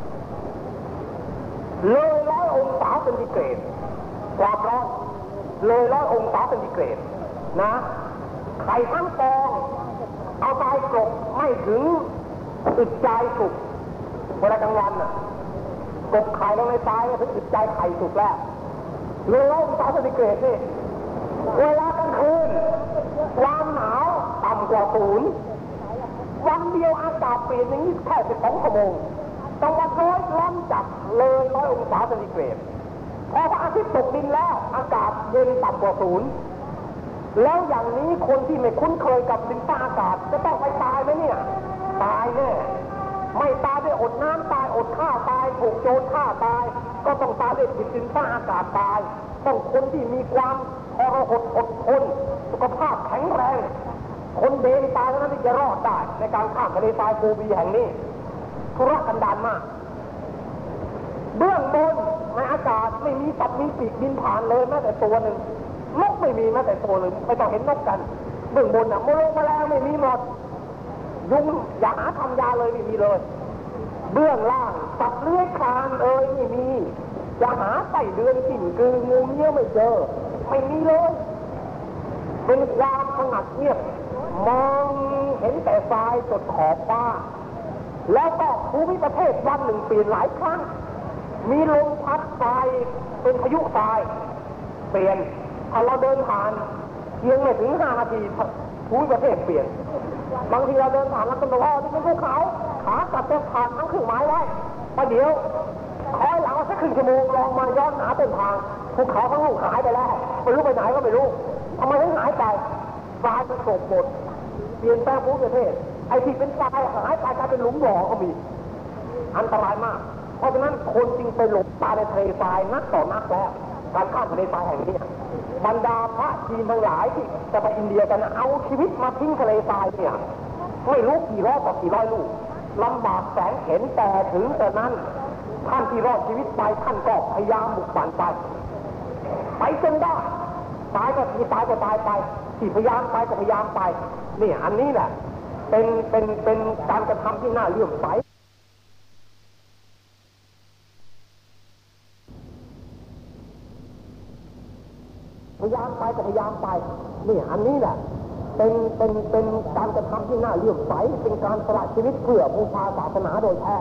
เลยร้อยองศาเซนติเกรดความร้อนเลยร้อยองศาเซนติเกรดนะไข่ทั้งฟองเอาทรายกลบไม่ถึงอึดใจสุกเวลากลางวันน่ะกบไข่ลงในทรายถึงอึดใจไข่สุกแล้วเลยร้อยองศาเซนติเกรดนี่เวลากลางคืนความหนาวต่ำกว่าศูนย์วันเดียวอากาศเปลี่ยนอย่างนี้แค่สิบสองชั่วโมงต้องวันร้อยร้อนจัดเลยร้อยองศาเซนติเกรดพอพระอาทิตย์ตกดินแล้วอากาศเย็นต่ำกว่าศูนย์แล้วอย่างนี้คนที่ไม่คุ้นเคยกับดินฟ้าอากาศจะต้องไปตายไหมเนี่ยตายแน่ไม่ตายด้วยอดน้ำตายอดข้าวตายถูกโจรฆ่าตายก็ต้องตายด้วยดินฟ้าอากาศตายต้องคนที่มีความทรหดอดทนสุขภาพแข็งแรงคนเดินตายนั้นที่จะรอดได้ในการข้ามทะเลทรายโกบีแห่งนี้ทุรกันดารมากเบื้องบนในอากาศไม่มีสัตว์มีปีกบินผ่านเลยแม้แต่ตัวหนึ่งนกไม่มีแม้แต่ตัวหนึ่งไม่ต้องเห็นนกกันเบื้องบนน่ะมลงแมลงไม่มีหมดยุงอย่าหาทำยาเลยไม่มีเลยเบื้องล่างสัตว์เลื้อยคลานเอ่ยไม่มีอย่าหาไส้เดือนกิ่งกืองูเงี้ยไม่เจอไม่มีเลยเป็นความสงัดเงียบมองเห็นแต่ทรายจดขอบฟ้าแล้วก็ภูมิประเทศวันหนึ่งเปลี่ยนหลายครั้งมีลมพัดทรายเป็นพายุทรายเปลี่ยนถ้าเราเดินผ่านเพียงไม่ถึงห้านาทีภูมิประเทศเปลี่ยนบางทีเราเดินผ่านแล้วก็บอกว่าที่เป็นภูเขาขากลับจะผ่านทั้งเครื่องหมายไว้ประเดี๋ยวคอยหลังสักครึ่งชั่วโมงลองมาย้อนหาต้นทางภูเขาทั้งลูกหายไปแล้วไม่รู้ไปไหนก็ไม่รู้ทำไมถึงหายไปทรายมันตกหมดเปลี่ยนแปลงภูมิประเทศไอ้ที่เป็นทรายหายไปกลายเป็นหลุมบ่อก็มีอันตรายมากเพราะฉะนั้นคนจึงไปหลบตายในทะเลทรายนักต่อนักแล้วการข้ามทะเลทรายแห่งนี้บรรดาพระจีนทั้งหลายที่จะไปอินเดียกันเอาชีวิตมาทิ้งทะเลทรายเนี่ยไม่รู้กี่ร้อยต่อกี่ร้อยลูกลำบากแสนเข็ญแต่ถึงแต่นั้นท่านที่รอดชีวิตไปท่านก็พยายามบุกบั่นไปไปจนได้ตายก็ทีตายก็ตายไปที่พยายามไปก็พยายามไปเนี่ยอันนี้แหละเป็นเป็นเป็นการกระทำที่น่าเลื่อมใสพยายามไปก็พยายามไปเนี่ยอันนี้แหละเป็นเป็นเป็นการกระทำที่น่าเลื่อมใสเป็นการสละชีวิตเพื่อบูชาศาสนาโดยแท้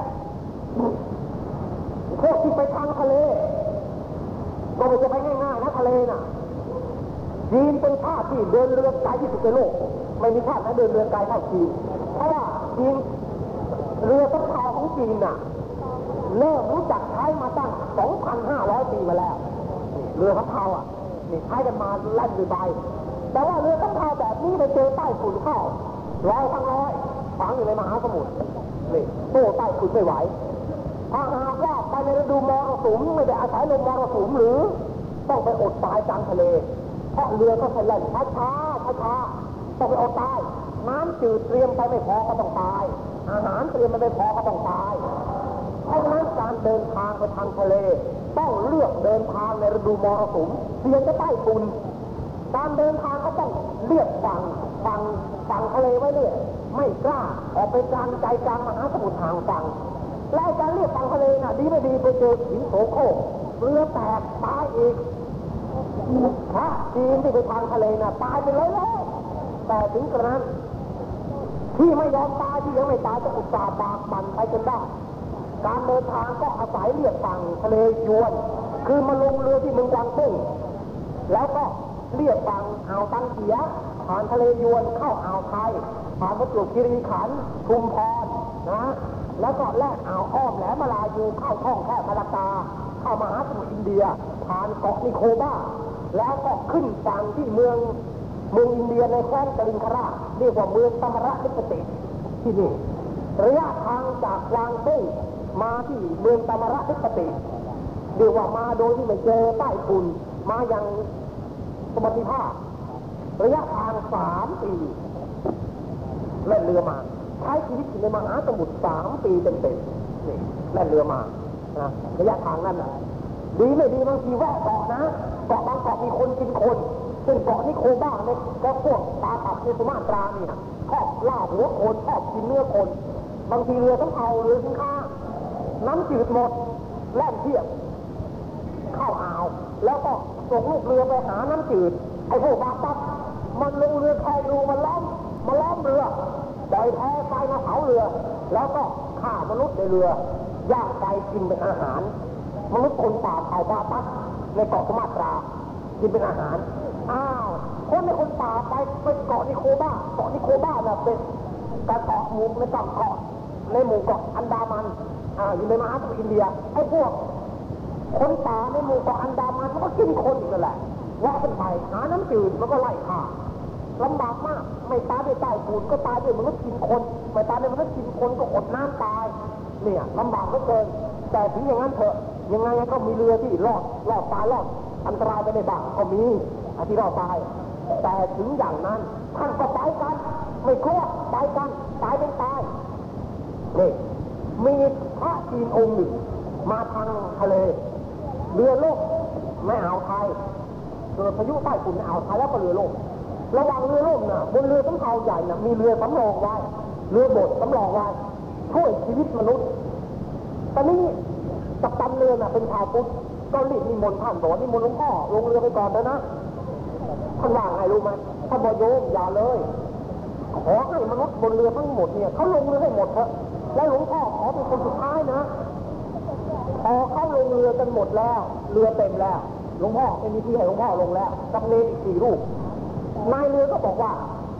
พวกที่ไปทางทะเลก็ไม่จะไปง่ายๆนะทะเลน่ะจีนเป็นชาติที่เดินเรือไกลที่สุดในโลกไม่มีชาติไหนเดินเรือไกลเท่าจีนเพราะว่าจีนเรือสำเภาของจีนน่ะเริ่มรู้จักใช้มาตั้ง สองพันห้าร้อย ปีมาแล้วเรือสำเภาอ่ะนี่ใช้กันมาแล่นด้วยใบแต่ว่าเรือสำเภาแบบนี้ไปเจอใต้ฝุ่นเข้าร้อยทั้งร้อยฝังอยู่ในมหาสมุทรนี่โต้ใต้ฝุ่นไม่ไหวถ้าหากว่าไปในฤดูมรสุมไม่ได้อาศัยลมมรสุมหรือต้องไปอดตายกลางทะเลเพราะเรือก็แล่นช้าช้าช้าช้าต้องไปอดตายน้ำจืดเตรียมไปไม่พอก็ต้องตายอาหารเตรียมไม่พอก็ต้องตายเพราะฉะนั้นการเดินทางไปทางทะเลต้องเลือกเดินทางในฤดูมรสุมเสี่ยงจะใต้ฝุ่นการเดินทางก็ต้องเลียบฝั่งฝั่งฝั่งทะเลไว้เนี่ยไม่กล้าออกไปกลางใจกลางมหาสมุทรห่างฝั่งแล้วการเลียบฝั่งทะเลน่ะดีไม่ดีไปเจอหินโสโครกเรือแตกตายอีกพระจีนที่ไปทางทะเลน่ะตายไปเลยแล้วแต่ถึงกระนั้นที่ไม่ยอมตายที่ยังไม่ตายจะอุตส่าห์บากบั่นไปจนได้การเดินทางก็อาศัยเลียบฝั่งทะเลยวนคือมาลงเรือที่เมืองกวางตุ้งแล้วก็เลียบฝั่งอ่าวตังเกียผ่านทะเลยวนเข้าอ่าวไทยผ่านประจวบคีรีขันธ์ชุมพรนะแล้วก็แลกอ่าวอ้อมแหลมมาลายูเข้าท่องแค่มาลากาเข้ามหาสมุทรอินเดียผ่านเกาะนิโคบาแล้วก็ขึ้นฝั่งที่เมืองเมืองอินเดียในแคว้นกลิงคราเรียกว่าเมืองตมระนิปติที่นี่ระยะทางจากกวางตุ้งมาที่เมืองตมระนิปติเรียกว่ามาโดยที่ไม่เจอใต้ฝุ่นมาอย่างสมรรถภาพระยะทางสามปีแล่นเรือมาใช้ชีวิตอยู่ในมหาสมุทรสามปีเต็มๆนี่แล่นเรือมานะระยะทางนั้นนะดีไม่ดีบางทีแวะเกาะนะเกาะบางเกาะมีคนกินคนเช่นเกาะนิโคบาเนี่ยก็พวกตาตับในสุมาตราเนี่ยชอบล่าหัวคนชอบกินเนื้อคนบางทีเรือต้องเอาเรือสินค้าน้ำจืดหมดแล่นเทียบเข้าอ่าวแล้วก็ส่งลูกเรือไปหาน้ำจืดไอ้พวกบาปปั๊บมันลงเรือแทงรูมันล้อมมาล้อมเรือปล่อยแพไฟมาเผาเรือแล้วก็ฆ่ามนุษย์ในเรือย่างไก่กินเป็นอาหารมนุษย์คนป่าเผาบาปั๊บในเกาะสุมาตรากินเป็นอาหารอ้าวคนในคนป่าไปไปเกาะนิโคบาเกาะนิโคบาเนี่ยเป็นการเกาะหมู่ในเกาะเกาะในหมู่เกาะอันดามันอ่าอยู่ในมหาสมุทรอินเดียไอ้พวกคนป่าในหมู่เกาะอันดามันมันก็กินคนอีกนั่นแหละว่าเป็นไปหาน้ำจืดมันก็ไล่ฆ่าลำบากมากไม่ตายด้วยใต้ฝุ่นก็ตายด้วยมนุษย์กินคนไม่ตายด้วยมนุษย์กินคนก็อดน้ำตายเนี่ยลำบากเหลือเกินแต่ถึงอย่างนั้นเถอะยังไงก็มีเรือที่รอดรอดตายรอดอันตรายไปในบ้างก็มีที่รอดตายแต่ถึงอย่างนั้นท่านก็ไปกันไม่กลัวไปกันตายเป็นตายนี่มีพระจีนองค์หนึ่งมาทางทะเลเรือล่มไม่อ่าวไทยเกิดพายุใต้ฝุ่นในอ่าวไทยแล้วก็เรือล่มระหว่างเรือล่มน่ะบนเรือสำเภาใหญ่น่ะมีเรือสำรองไว้เรือบดสำรองไว้ช่วยชีวิตมนุษย์ตอนนี้กัปตันเรือน่ะเป็นชาวพุทธก็รีบนิมนต์ท่านบอกนิมนต์หลวงพ่อลงเรือไปก่อนนะนะท่านว่าไงรู้ไหมท่านบอกโยมอย่าเลยขอให้มนุษย์บนเรือทั้งหมดเนี่ยเขาลงเรือให้หมดเถอะแล้วหลวงพ่อขอเป็นคนสุดท้ายนะพอเขาลงเรือกันหมดแล้วเรือเต็มแล้วหลวงพ่อไม่มีที่ให้หลวงพ่อลงแล้วกับเนรอีกสี่รูปนายเรือก็บอกว่า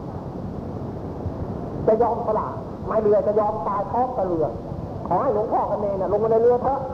จะยอมสละนายเรือจะยอมตายพร้อมกับเรือขอให้หลวงพ่อกับเนรน่ะลงมาในเรือเถอะข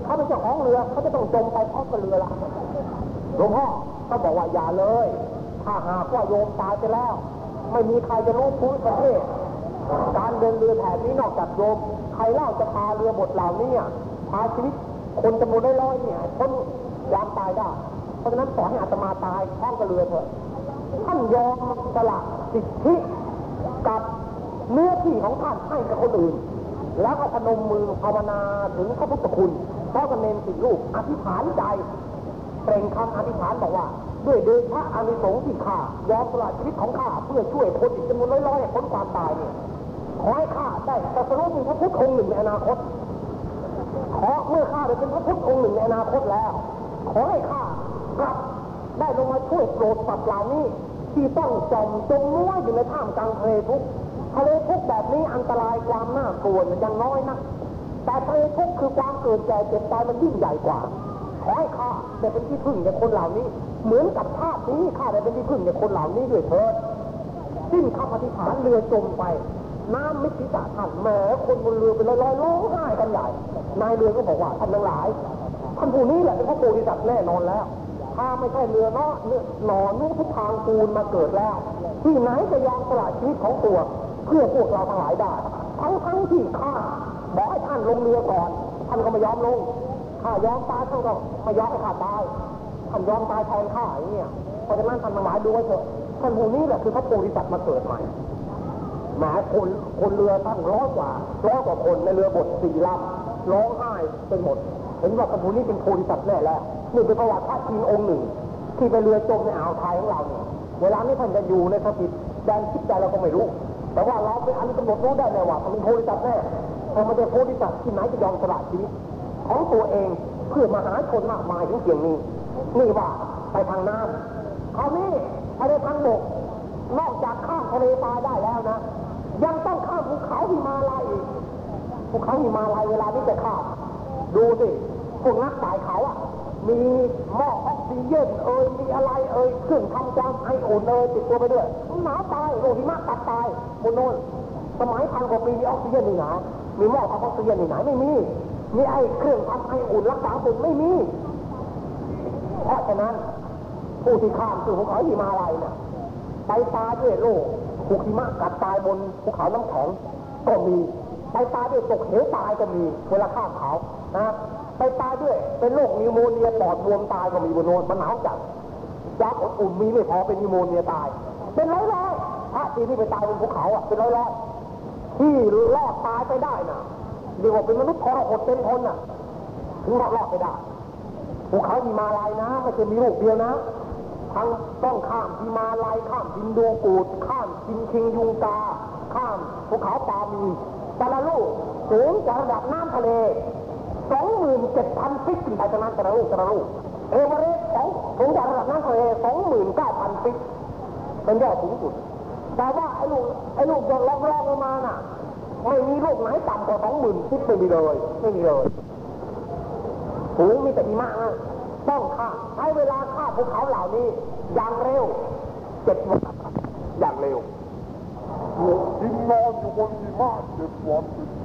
เขาเป็นเจ้าของเรือเขาจะต้องจมไปพร้อมกับเรือละหลวงพ่อก็บอกว่าอย่าเลยถ้าหากว่าโยมตายไปแล้วไม่มีใครจะรู้ภูมิประเทศการเดินเรือแถบนี้นอกจากโยมใครเล่าจะพาเรือบทเหล่านี้พาชีวิตคนจำนวนร้อยๆเนี่ยพ้นความตายได้เพราะฉะนั้นขอให้อาตมาตายพร้อมกับเรือเถอะท่านยอมสละสิทธิกับเนื้อที่ของท่านให้กับคนอื่นแล้วก็พนมมือภาวนาถึงพระพุทธคุณเพราะกันเนรสิลูกอธิษฐานใจเปล่งคำอธิษฐานบอกว่าด้วยเดชะอานิสงส์ที่ข้ายอมสละชีวิตของข้าเพื่อช่วยคนอีกจำนวนร้อยๆพ้นความตายเนี่ยขอให้ข้าได้ตรัสรู้เป็นพระพุทธองค์หนึ่งในอนาคตขอเมื่อข้าได้เป็นพระพุทธองค์หนึ่งในอนาคตแล้วขอให้ข้ากลับได้ลงมาช่วยโปรดสัตว์เหล่านี้ที่ต้องจมจมน้อยอยู่ในท่ามกลางทะเลทุกข์ทะเลทุกข์แบบนี้อันตรายความน่ากลัวยังน้อยนะแต่ทะเลทุกข์คือความเกิดแก่เจ็บตายมันยิ่งใหญ่กว่าขอให้ข้าได้เป็นที่พึ่งแก่คนเหล่านี้เหมือนกับชาตินี้ข้าได้เป็นที่พึ่งแก่คนเหล่านี้ด้วยเถิดสิ้นคำอธิษฐานเรือจมไปน้ำมิถิตาท่านแหมคนบนเรือเป็นร้อยๆร้องไห้กันใหญ่นายเรือก็บอกว่าท่านทั้งหลายท่านผู้นี้แหละเป็นพระโพธิสัตว์แน่นอนแล้วถ้าไม่ใช่เรือเนาะหนอนุ่งทุกทางปูนมาเกิดแล้วที่ไหนจะยอมสละชีวิตของตัวเพื่อพวกเราทั้งหลายได้ทั้งทั้งที่ข้าบอกให้ท่านลงเรือก่อนท่านก็ไม่ยอมลงข้ายอมตายท่านก็ไม่ยอมให้ข้าตายท่านยอมตายแทนข้าอย่างเงี้ยเพราะฉะนั้นท่านทั้งหลายดูไว้เถอะท่านผู้นี้แหละคือพระโพธิสัตว์มาเกิดใหม่แหมคนคนเรือตั้งร้อยกว่าร้อยกว่าคนในเรือบดสี่ลำร้องไห้เป็นหมดเห็นว่าท่านผู้นี้เป็นโพธิสัตว์แน่แล้วนี่เป็นประวัติพระจีนองค์หนึ่งที่ไปเรือจมในอ่าวไทยของเราเนี่ยเวลานี้ท่านจะอยู่ในสถิตแดนคิดใจเราก็ไม่รู้แต่ว่าเราเป็นอันกำหนดรู้ได้แน่ว่าเป็นโพธิสัตว์แน่พอมาเป็นโพธิสัตว์ที่ไหนจะยอมสละชีวิตของตัวเองเพื่อมหาชนมากมายถึงเพียงนี้นี่ว่าไปทางน้ำคราวนี้ไปในทางบกนอกจากข้ามทะเลทรายได้แล้วนะยังต้องข้ามภูเขาหิมาลัยอีกภูเขาหิมาลัยเวลานี้จะข้ามดูสิพวกนักสายเขาอ่ะมีหม้อออกซิเจนเอ่ยมีอะไรเอ่ยเครื่องทำความไออุ่นเอ่ยติดตัวไปด้วยหนาวตายโลหิมะตัดตายบนโน่นสมัยพันกว่าปีมีออกซิเจนนี่ไหนมีหม้อทำออกซิเจนนี่ไหนไม่มีมีไอเครื่องทำไออุ่นรักษาฝุ่นไม่มีเพราะฉะนั้นผู้ที่ข้ามสู่ภูเขาหิมาลัยเนี่ยไปตายด้วยโรคภูหิมะกัดตายบนภูเขาน้ำแข็งก็มีไปตายด้วยตกเหวตายก็มีเวลาข้ามเขานะไปตายด้วยเป็นโรคนิวโมเนียปอดบวมตายก็มีบนโน่นมันหนาวจัดยาอบอุ่นมีไม่พอเป็นนิวโมเนียตายเป็นร้อยๆพระที่ไปตายบนภูเขาอ่ะเป็นร้อยๆที่รอดตายไปได้น่ะเรียกว่าเป็นมนุษย์ทรหดเต็มทนน่ะถึงรอดรอดไปได้ภูเขาหิมาลัยนะไม่ใช่มีลูกเดียวนะทั้งต้องข้ามหิมาลัยข้ามดินดวงกูดข้ามจินคิงยุงกาข้ามภูเขาปามีแต่ละลูกสูงจากระดับน้ำทะเลสองหมื่นเจ็ดพันฟิตขึ้นไปจากนั้นแต่ละลูกแต่ละลูกเอเวอเรสต์ของสูงจากระดับน้ำทะเลสองหมื่นเก้าพันฟิตเป็นยอดสูงสุดแต่ว่าไอ้ลูกไอ้ลูกยังล่องๆลงมาน่ะไม่มีลูกไหนต่ำกว่าสองหมื่นฟิตไม่มีเลยไม่มีเลยสูงมีแต่หิมะนะต้องข้ามใช้เวลาข้ามภูเขาเหล่านี้อย่างเร็วเจ็ดวันอย่างเร็วหิมะอยู่บนหิมะเจ็ดวัน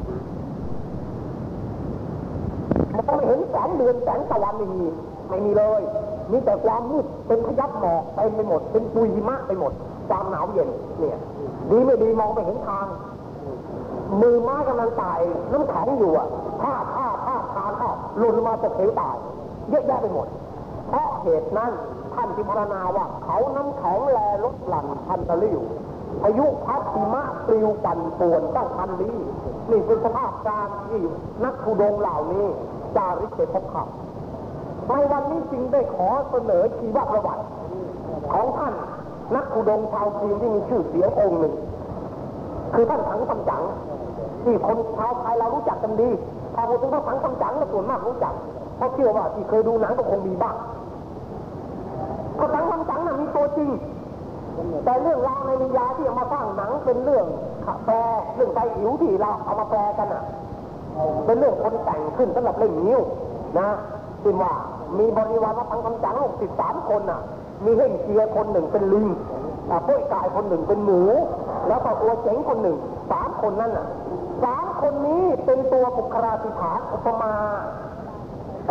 มองไม่เห็นแสงเดือนแสงตะวันไม่มีไม่มีเลยมีแต่ความมืดเป็นพยับหมอกเต็มไปหมดเป็นปุยหิมะไปหมดความหนาวเย็นเนี่ยดีไม่ดีมองไม่เห็นทางมือไม้กำลังตายน้ำแข็งอยู่อ่ะผ้าผ้าผ้าทานผ้าหล่นมาตกเหวตายเยอะแยะไปหมดเพราะเหตุนั้นท่านพิพารณาว่าเขาน้ำแข็งแลลดหลั่นพันตะลิ่วพายุพัดหิมะปลิวปั่นป่วนตั้งพันลี้นี่เป็นสภาพการที่นักธุดงค์เหล่านี้จาริกไปพบเขาในวันนี้จึงได้ขอเสนอชีวประวัติของท่านนักธุดงค์ชาวจีนที่มีชื่อเสียงองค์หนึ่งคือท่านถังคำจั๋งที่คนชาวไทยเรารู้จักกันดีพอพูดถึงท่านถังคำจั๋งส่วนมากรู้จักเพราะเชื่อว่าที่เคยดูหนังก็คงมีบ้างพระถังคำจั๋งน่ะมีตัวจริงแต่เรื่องราวในนิยายที่เอามาสร้างหนังเป็นเรื่องแปลเรื่องไตอิ๋วที่เราเอามาแปลกันอ่ะเป็นเรื่องคนแต่งขึ้นสำหรับเล่นนิ้วนะที่ว่ามีบริวารพระถังคำจั๋งหกสิบสามคนอ่ะมีเฮ่งเจียคนหนึ่งเป็นลิงป้วยกายคนหนึ่งเป็นหมูแล้วก็ตัวเจ๋งคนหนึ่งสามคนนั่นน่ะสามคนนี้เป็นตัวบุคลาธิฐานอุปมา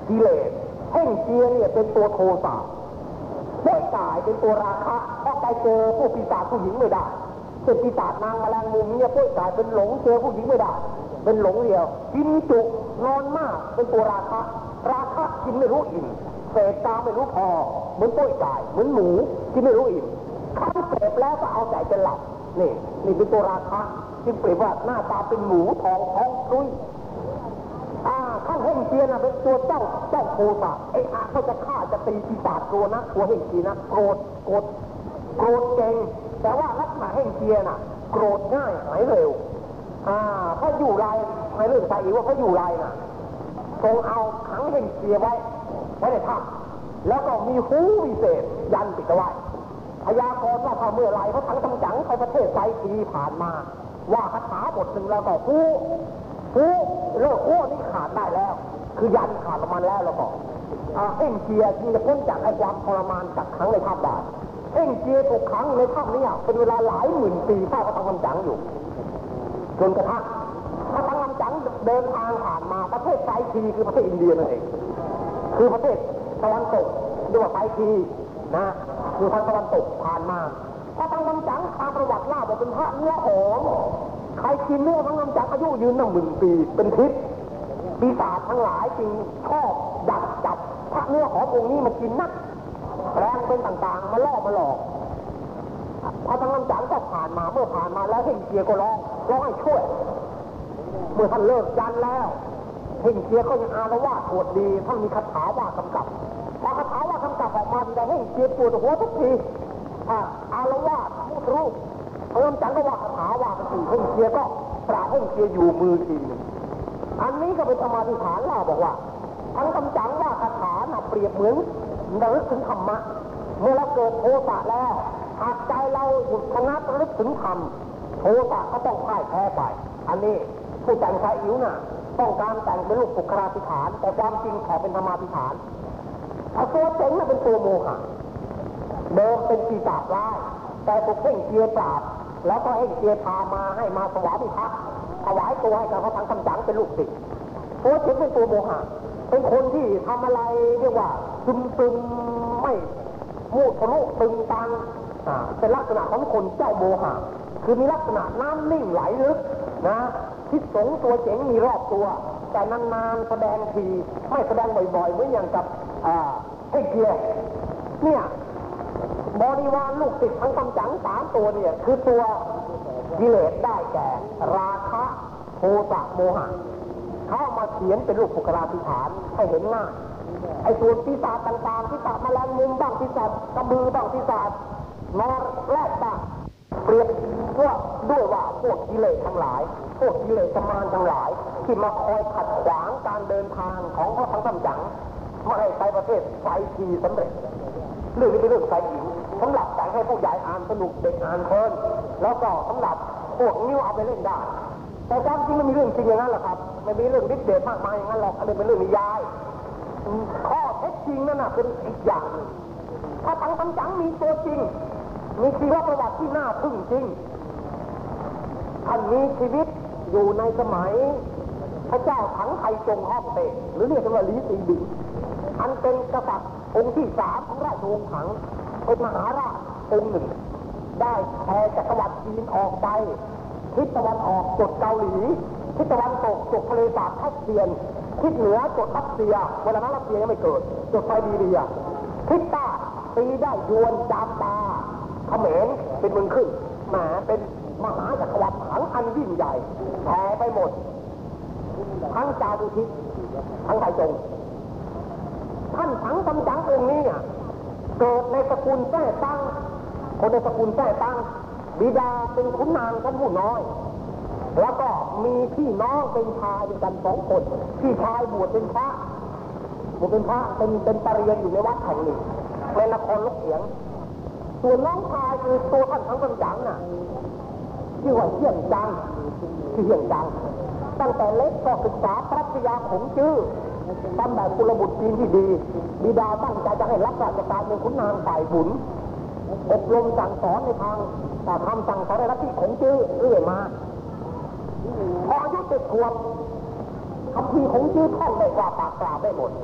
กิเลสเฮ่งเจียเนี่ยเป็นตัวโทสะเจ้ากายเป็นตัวราคะเพราะไปเจอผู้ปีศาจผู้หญิงไม่ได้เช่นปีศาจนางแมลงมุมเนี่ยเจ้ากายเป็นหลงเจอผู้หญิงไม่ได้เป็นหลงเดียวกินจุนอนมากเป็นตัวราคะราคะกินไม่รู้อิ่มเสพตาไม่รู้พอเหมือนต้อยกายเหมือนหมูกินไม่รู้อิ่มข้าวเสพแล้วก็เอาใจจะหลับนี่นี่เป็นตัวราคะจึงเปรียบว่าหน้าตาเป็นหมูทองท้องรุ้ยอ่าขั้นเฮ่งเจียนะเป็นตัวเจ้าเจ้าโทสะไอ้อาเขาจะฆ่าจะตีปีศาจตัวนะตัวเฮ่งเจียนะโกรธโกรธโกรธเก่งแต่ว่าลักษณะเฮ่งเจียน่ะโกรธง่ายหายเร็วอ่าพระอยู่ไรในเรื่องใส่อีกว่าพระอยู่ไรน่ะทรงเอาขังเฮ่งเจียไว้ไว้ในถ้ำแล้วก็มีหูวิเศษยันปิดเอาไว้พยากรณ์ว่าถ้าเมื่อไรพระทั้งทั้งจังไปประเทศไซทีผ่านมาว่าคาถาบทหนึ่งแล้วก็หูหูเลิกหูนี่ขาดได้แล้วคือยันขาดออกมาแล้วแล้วก็เฮ่งเจียจึงจะพ้นจากไอ้ความทรมานกักขังในถ้ำได้เฮ่งเจียถูกขังในถ้ำนี้เป็นเวลาหลายหมื่นปีเฝ้าพระทั้งทั้งจังอยู่จนกระทั่งพระทั้งทั้งจังเดินทางผ่านมาประเทศไซทีคือประเทศอินเดียนั่นเองคือประเทศตะวันตกเรียกว่าไซทีนะคือทางตะวันตกผ่านมาพระทั้งทั้งจังตามประวัติเล่าบอกเป็นพระเนื้อหอมใครกินเนื้อทั้งทั้งจังอายุยืนตั้งหมื่นปีเป็นทิพย์ปีศาจทั้งหลายจึงชอบดักจับพระเนื้อหอมองค์นี้มากินนักแรงเป็นต่างๆมาล่อมาหลอกพระทั้งทั้งจังก็ผ่านมาเมื่อผ่านมาแล้วเฮ่งเจียก็ร้องร้องให้ช่วยเมื่อท่านเลิกยันแล้วเฮ่งเจียก็ยังอาละวาดปวดดีท่านมีคาถาว่ากำกับพอคาถาว่ากำกับออกมาทีใดเฮ่งเจียปวดหัวทุกทีอาละวาดพูดรู้เอิมจังก็ว่าคาถาว่ากันทีเฮ่งเจียก็ปราบเฮ่งเจียอยู่มือทีนึงอันนี้ก็เป็นสมาธิฐานเล่าบอกว่าทั้งคำจังว่าคาถาน่ะเปรียบเหมือนระลึกถึงธรรมะเมื่อเราเกิดโทสะแล้วหากใจเราหยุดชะงักระลึกถึงธรรมโทสะก็ต้องพ่ายแพ้ไปอันนี้ผู้แต่งชายอิ๋วน่ะต้องการแต่งเป็นลูกปุคราธิฐานแต่ความจริงขอเป็นธรรมาธิฐานเอาตัวเจ๋งน่ะเป็นตัวโมหะเดิมเป็นปีศาจร้ายแต่ถูกเฮ่งเจียปราบแล้วก็เฮ่งเจียพามาให้มาสวามิภักดิ์ถวายตัวให้กับพระทั้งคำจังเป็นลูกศิษย์ตัวเจ๋งเป็นตัวโมหะเป็นคนที่ทำอะไรเรียกว่าซึมซึมไม่มูดทะลุตึงตังเป็นลักษณะของคนเจ้าโมหะคือมีลักษณะน้ำนิ่งไหลลึกนะทิศสงตัวเจ๋งมีรอบตัวแต่นานๆแสดงทีไม่แสดงบ่อยๆเหมือนอย่างกับเฮ่งเจียเนี่ยบริวารลูกศิษย์ทั้งคำจังสามตัวเนี่ยคือตัวกิเลสได้แก่ราคะโทสะโมหะเขามาเขียนเป็นรูปปุคราธิฐานให้เห็นง่ายไอ้ส่วนปีศาจต่างๆปีศาจแมลงมุมบ้างปีศาจกระบือบ้างปีศาจนอแรดบ้างเปรียบว่าด้วยว่าพวกกิเลสทั้งหลายพวกกิเลสมารทั้งหลายที่มาคอยขัดขวางการเดินทางของพระทั้งคำจังไม่ให้ไปประเทศไซทีสำเร็จเรื่องนี้เป็นเรื่องไซหญิงสำหรับแต่งให้ผู้ใหญ่อ่านสนุกเด็กอ่านเพลินแล้วก็สำหรับพวกนิ้วเอาไปเล่นได้แต่ความจริงมันมีเรื่องจริงอย่างนั้นแหละครับไม่มีเรื่องดิบเด็ดมากมายอย่างนั้นหรอกอันนี้เป็นเรื่องนิยายข้อเท็จจริงนั่นน่ะเป็นอีกอย่างถ้าทั้งคำจังมีตัวจริงมีชีวประวัติที่น่าทึ่งจริงท่านมีชีวิตอยู่ในสมัยพระเจ้าถังไทจงฮ่องเต้หรือเรียกกันว่าลีตีบิงอันเป็นกษัตริย์องค์ที่สามของราชวงศ์ถังเป็นมหาราชองค์หนึ่งได้แผ่จักรวรรดิจีนออกไปทิศตะวันออกจดเกาหลีทิศตะวันตกจดทะเลสาบแคสเปียนทิศเหนือจดรัสเซียเวลานั้นรัสเซียยังไม่เกิดจดไซบีเรียทิศใต้ตีได้ยวนจามตาเขมรเป็นเมืองขึ้นแหมเป็นมหาจักรวรรดิถังอันยิ่งใหญ่แผ่ไปหมดทั้งจารุทิศทั้งไทจงท่านถังคำจังองค์นี้เกิดในสกุลแท้ตั้งคนในสกุลแท้ตั้งบิดาเป็นขุนนางชั้นผู้น้อยแล้วก็มีพี่น้องเป็นชายด้วยกันสองคนพี่ชายบวชเป็นพระบวชเป็นพระเป็นเป็นปริญญาอยู่ในวัดแห่งหนึ่งในนครลกเสียงส่วนน้องชายคือตัวท่านทั้งคำจังน่ะชื่อว่าเฮี่ยงจังชื่อเฮี่ยงจังตั้งแต่เล็กก็ศึกษาปรัชญาของจื้อตามแบบกุลบุตรจีนที่ดีบิดาตั้งใจจะให้รับราชการเป็นขุนนางฝ่ายบุญอบรมสั่งสอนในทางแต่ทำสั่งสอนในลัทธิของจื้อเรื่อยมาพออายุเจ็ดขวบคำพีของจื้อท่องได้กว่าปากกล่าวได้หมด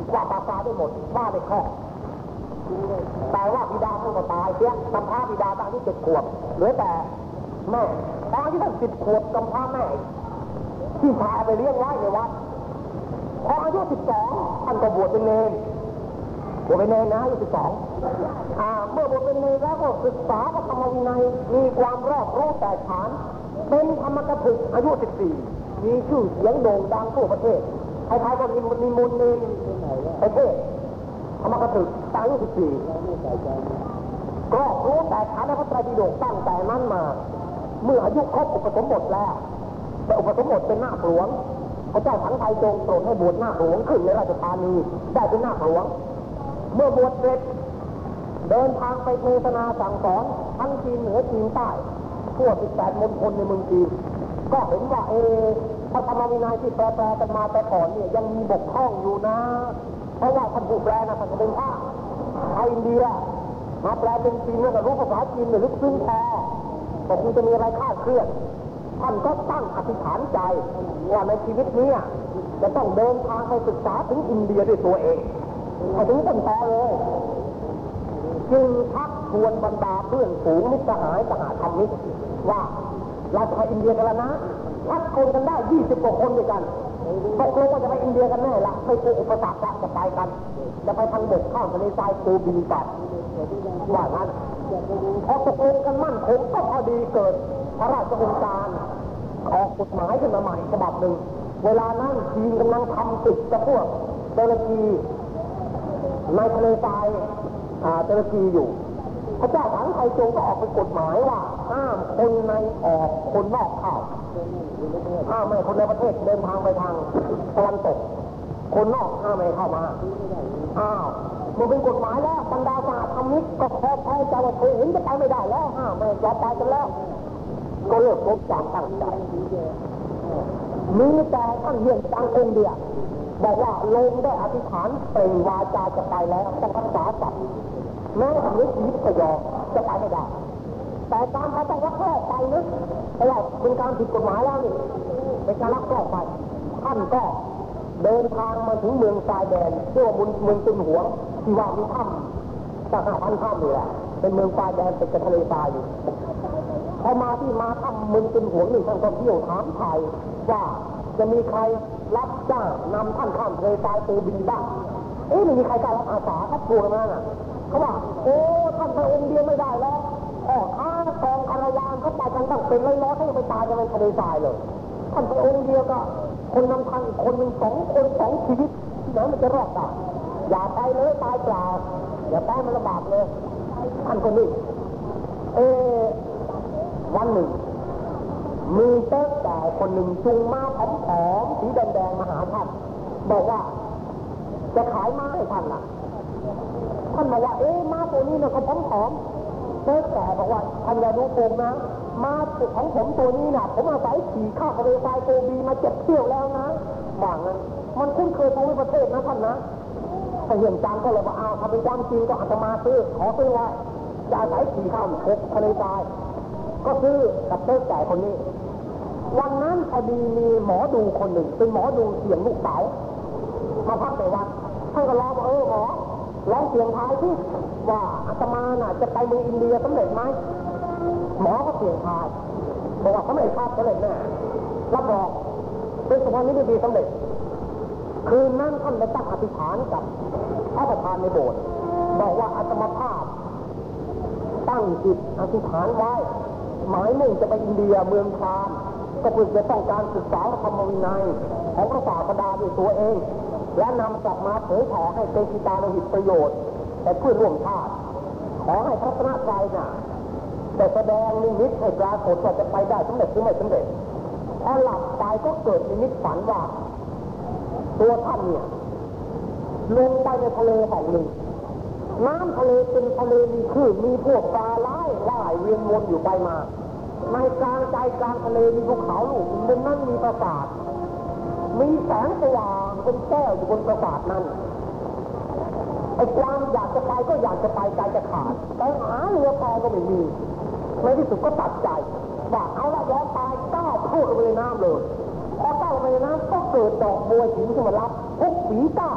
ว่าภาษาได้หมดว่าได้คล่องแต่ว่าบิดาท่านก็ตายเสียกำพร้าบิดาตั้งที่เจ็ดขวบเหลือแต่แม่ตอนที่ท่านสิบขวบกำพร้าแม่ที่พาไปเลี้ยงไว้ในวัดพออายุสิบสองท่านก็บวชเป็นเนรบวชเป็นเนรนะอายุสิบสองอ่าเมื่อบวชเป็นเนรแล้วก็ศึกษาพระธรรมวินัยมีความรอบรู้แต่ฐานเป็นธรรมกถึกอายุสิบสี่มีชื่อเสียงโด่งดังทั่วประเทศใครๆก็มีมีมูลเนรประเทศธรรมกถึกอายุสิบสี่ก็รู้แต่ฐานในพระไตรปิฎกตั้งแต่นั้นมาเมื่ออายุครบอุปสมบทแล้วแต่อุปสมบทเป็นนาคหลวงพระเจ้าสังไทยทรงโปรดให้บวชนาคหลวงขึ้นในราชธานีได้เป็นนาคหลวงเมื่อบวชเสร็จเดินทางไปเทศนาสั่งสอนทั้งจีนเหนือจีนใต้ทั่วสิบแปดมณฑลในเมืองจีนก็เห็นว่าเอพระธรรมวินัยที่แปลๆกันมาแต่ก่อนเนี่ยยังมีบกพร่องอยู่นะเพราะว่าท่านผู้แปลนะท่านเป็นพระไทยอินเดียมาแปลเป็นจีนแล้วก็รู้ภาษาจีนเนี่ยลึกซึ้งพอก็คงจะมีอะไรคลาดเคลื่อนท่านก็ตั้งอธิษฐานใจว่าในชีวิตนี้จะต้องเดินทางไปศึกษาถึงอินเดียด้วยตัวเองไปถึงต้นตอเลยจึงทักชวนบรรดาเพื่อนฝูงมิตรสหายสหธรรมิกว่าเราจะไปอินเดียกันแล้วนะทักคนกันได้ยี่สิบกว่าคนด้วยกันตกลงว่าจะไปอินเดียกันแน่ละไม่เป็นอุปสรรคละจะไปกันจะไปทางบกข้ามทะเลทรายโกบินกันว่างั้นพอตกลงกันมั่นคงก็พอดีเกิดพระราชองค์การออกกฎหมายขึ้นมาใหม่ฉบับหนึ่งเวลานั้นจีนกำลังทำศึกกับพวกตุรกีในทะเลทรายตุรกีอยู่พระเจ้าสังไทยทรงก็ออกเป็นกฎหมายว่าห้ามคนในออกคนนอกเข้าห้ามไม่คนในประเทศเดินทางไปทางตะวันตกคนนอกห้ามไม่เข้ามาอ้าวมันเป็นกฎหมายแล้วบรรดาสหธรรมิกก็พอใจจะว่าเห็นจะไปไม่ได้แล้วห้ามไม่จะไปกันแล้วก็เลิกรบจากตั้งใจมีแต่ท่านเยี่ยมจังองค์เดียวบอกว่าลงได้อธิษฐานเปล่งวาจาจะไปแล้วต้องรักษาสัตว์แม้ทำให้ชีวิตก็ยอมจะไปไม่ได้แต่การเขาต้องลักลอบไปนึกเพราะว่าเป็นการผิดกฎหมายแล้วนี่เป็นการลักลอบไปท่านก็เดินทางมาถึงเมืองทรายแดนชื่อว่าเมืองตุนหวงที่ว่ามีถ้ำตั้งห้าพันถ้ำนี่แหละเป็นเมืองทรายแดนติดกับทะเลทรายอยู่พอมาที่มาถ้ำเมืองตุนหวงนี่ท่านก็เที่ยวถามไทยว่าจะมีใครรับจ้างนำท่านข้ามทะเลทรายตูบินบ้างเอ๊ะไม่มีใครกล้ารับอาสาครับกลัวกันนั่นน่ะเขาว่าโอ้ท่านไปองค์เดียวไม่ได้แล้วออกข้ากองคาราวานเขาไปกันตั้งเป็นร้อยๆเขายังไปตายกันในทะเลทรายเลยท่านไปองค์เดียวก็คนนำทางอีกคนหนึ่งสองคนสองชีวิตที่ไหนมันจะรอดได้อย่าไปเลยตายเปล่าอย่าไปมันลำบากเลยท่านคนนี้เอวันหนึ่งมีเต๊กแต่คนหนึ่งจุงม้าผอมๆสีแดงๆมาหาท่านบอกว่าจะขายม้าให้ท่านน่ะท่านบอกว่าเอ๊ะม้าตัวนี้เนี่ยเขาผอมๆเต๊กแต่บอกว่าท่านอย่าดูโกงนะม้าของผมตัวนี้น่ะผมอาศัยขี่ข้าทะเลทรายโกบีมาเจ็ดเที่ยวแล้วนะว่างั้นมันคุ้นเคยภูมิประเทศนะท่านนะถ้าเห็นจางก็เลยว่าอ้าวถ้าเป็นความจริงก็อาตมาซื้อขอซื้อไว้จะอาศัยขี่ข้ามทะเลทรายก็ซื้อกับเต๊กแต่คนนี้วันนั้นพอดีมีหมอดูคนหนึ่งเป็นหมอดูเสียงลูกเต๋ามาพักในวัดท่านก็ร้องว่าเออหมอร้องเสียงทายที่ว่าอาตมาน่ะจะไปเมืองอินเดียสำเร็จไหมหมอก็เสียงทายบอกว่าสำเร็จครับสำเร็จแน่รับรองเป็นสุภาพนิดีสำเร็จคืนนั้นท่านได้ตั้งอธิษฐานกับพระประธานในโบสถ์บอกว่าอาตมาภาพตั้งจิตอธิษฐานไว้หมายมุ่งจะไปอินเดียเมืองคามก็เพื่อจะต้องการศึกษาธรรมวินัยของพระศาสดาด้วยตัวเองและนำกลับมาเผยแผ่ให้เป็นกิจการหิตประโยชน์แต่เพื่อร่วมชาติขอให้พระสนะใจน่ะแต่แสดงนิมิตให้ปรากฏว่าจะไปได้สำเร็จหรือไม่สำเร็จพอหลับไปก็เกิดนิมิตฝันว่าตัวท่านเนี่ยลงไปในทะเลแห่งหนึ่งน้ำทะเลเป็นทะเลมีคลื่นมีพวกปลาไหลว่ายเวียนวนอยู่ไปมาในกลางใจกลางทะเลมีภูเขาลูกบนนั้นมีปราสาทมีแสงสว่างเป็นแก้วอยู่บนปราสาทนั้นไอ้ความอยากจะไปก็อยากจะไปใจจะขาดแต่หาเรือพอก็ไม่มีในที่สุดก็ตัดใจว่าเอาละยอมตายก้าวพูดลงไปในน้ำเลยพอก้าวลงไปในน้ำก็เกิดดอกบัวหินขึ้นมารับทุกฝีก้าว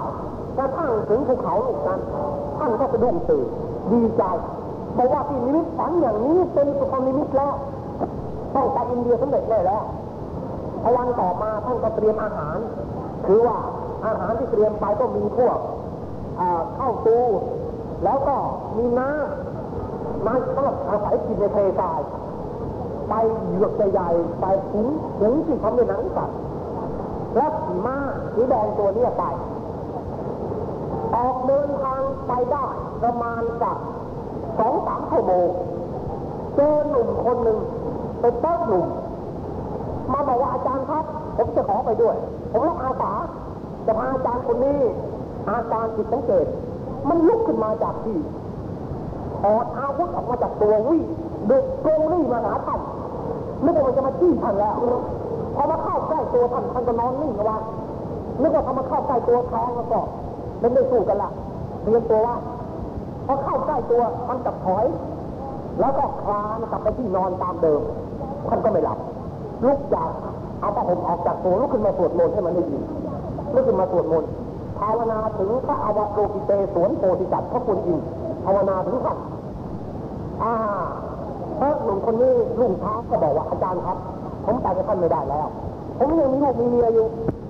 กระทั่งถึงภูเขาลูกนั้นท่านก็สะดุ้งตื่นดีใจเพราะว่าที่นิมิตฝันอย่างนี้เป็นสุภนิมิตแล้วต้องไปอินเดียสำเร็จเลยแล้วพอวันต่อมาท่านก็เตรียมอาหารคือว่าอาหารที่เตรียมไปก็มีพวกข้าวตูแล้วก็มีน้ำน้ำสำหรับอาศัยกินในทะเลทรายไปเหยือกใหญ่ๆไปถุงถุงที่ทำด้วยหนังสัตว์แล้วขี่ม้าสีแดงตัวนี้ไปออกเดินทางไปได้ประมาณสักสองสามชั่วโมงเจอหนุ่มคนหนึ่งเป็นเต้าหนุ่มมาบอกว่าอาจารย์ครับผมจะขอไปด้วยผมรับอาสาจะพาอาจารย์คนนี้อาการผิดสังเกตมันลุกขึ้นมาจากที่ถอดอาวุธออกมาจากตัววิ่งเดินตรงนี่มาหาท่านนึกว่ามันจะมาจี้ท่านแล้วพอมาเข้าใกล้ตัวท่านท่านก็นอนนิ่งเอาไว้นึกว่าพอมาเข้าใกล้ตัวแทงแล้วก็ไม่ได้สู้กันละเตรียมตัวว่าพอเข้าใกล้ตัวมันกับถอยแล้วก็คลานกลับไปที่นอนตามเดิมท่านก็ไม่หลับลุกจากเอาผ้าห่มออกจากตัวลุกขึ้นมาสวดมนต์ให้มันได้ยินลุกขึ้นมาสวดมนต์ภาวนาถึงพระอวโรกิเตสวนโพธิสัตว์พระคุณอินภาวนาถึงท่านอ่าพระหนุ่มคนนี้ลุงท้าก็บอกว่าอาจารย์ครับผมไปกับท่านไม่ได้แล้วผมยังมีลูกมีเมียอยู่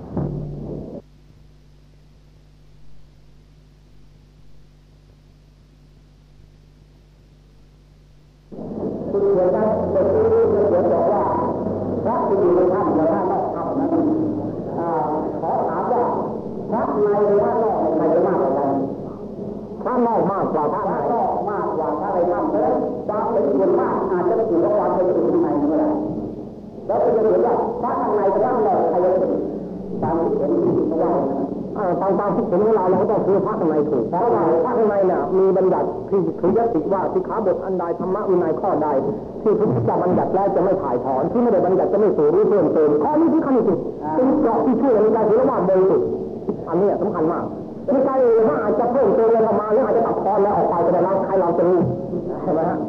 คุณเห็นไหมเด็กที่เรียนบอกว่าพระที่อยู่ในถ้ำและพระนอกถ้ำนั้นขอถามว่าพระในและพระนอกใครจะมากกว่ากันพระนอกมากกว่าพระในนอกมากกว่าพระในถ้ำเพราะฉะนั้นความเป็นส่วนมากอาจจะไม่ถึงกับความเป็นส่วนในเมื่อไรแล้วก็จะเห็นว่าพระข้างในกับพระนอกใครจะถึงตามที่เห็นที่เขาว่าตามตามที่เห็นของเราเราก็ต้องคือพระข้างในถูกเพราะว่าพระข้างในเนี่ยมีบัญญัติที่ถือยติว่าสิกขาบทอันใดธรรมะวินัยข้อใดที่พระพุทธเจ้าบัญญัติแล้วจะไม่ถ่ายถอนที่ไม่ได้บัญญัติจะไม่สูรู้เพิ่มเติมข้อนี้ที่ขั้นสุดเป็นเกราะที่ช่วยในการถือว่าบริสุทธิ์อันนี้สำคัญมากในการเองว่าอาจจะเพิ่มเติมอะไรเข้ามาหรืออาจจะตัดทอนแล้วออกไปก็ได้เราใครเราจะรู้ใช่ไหมฮะ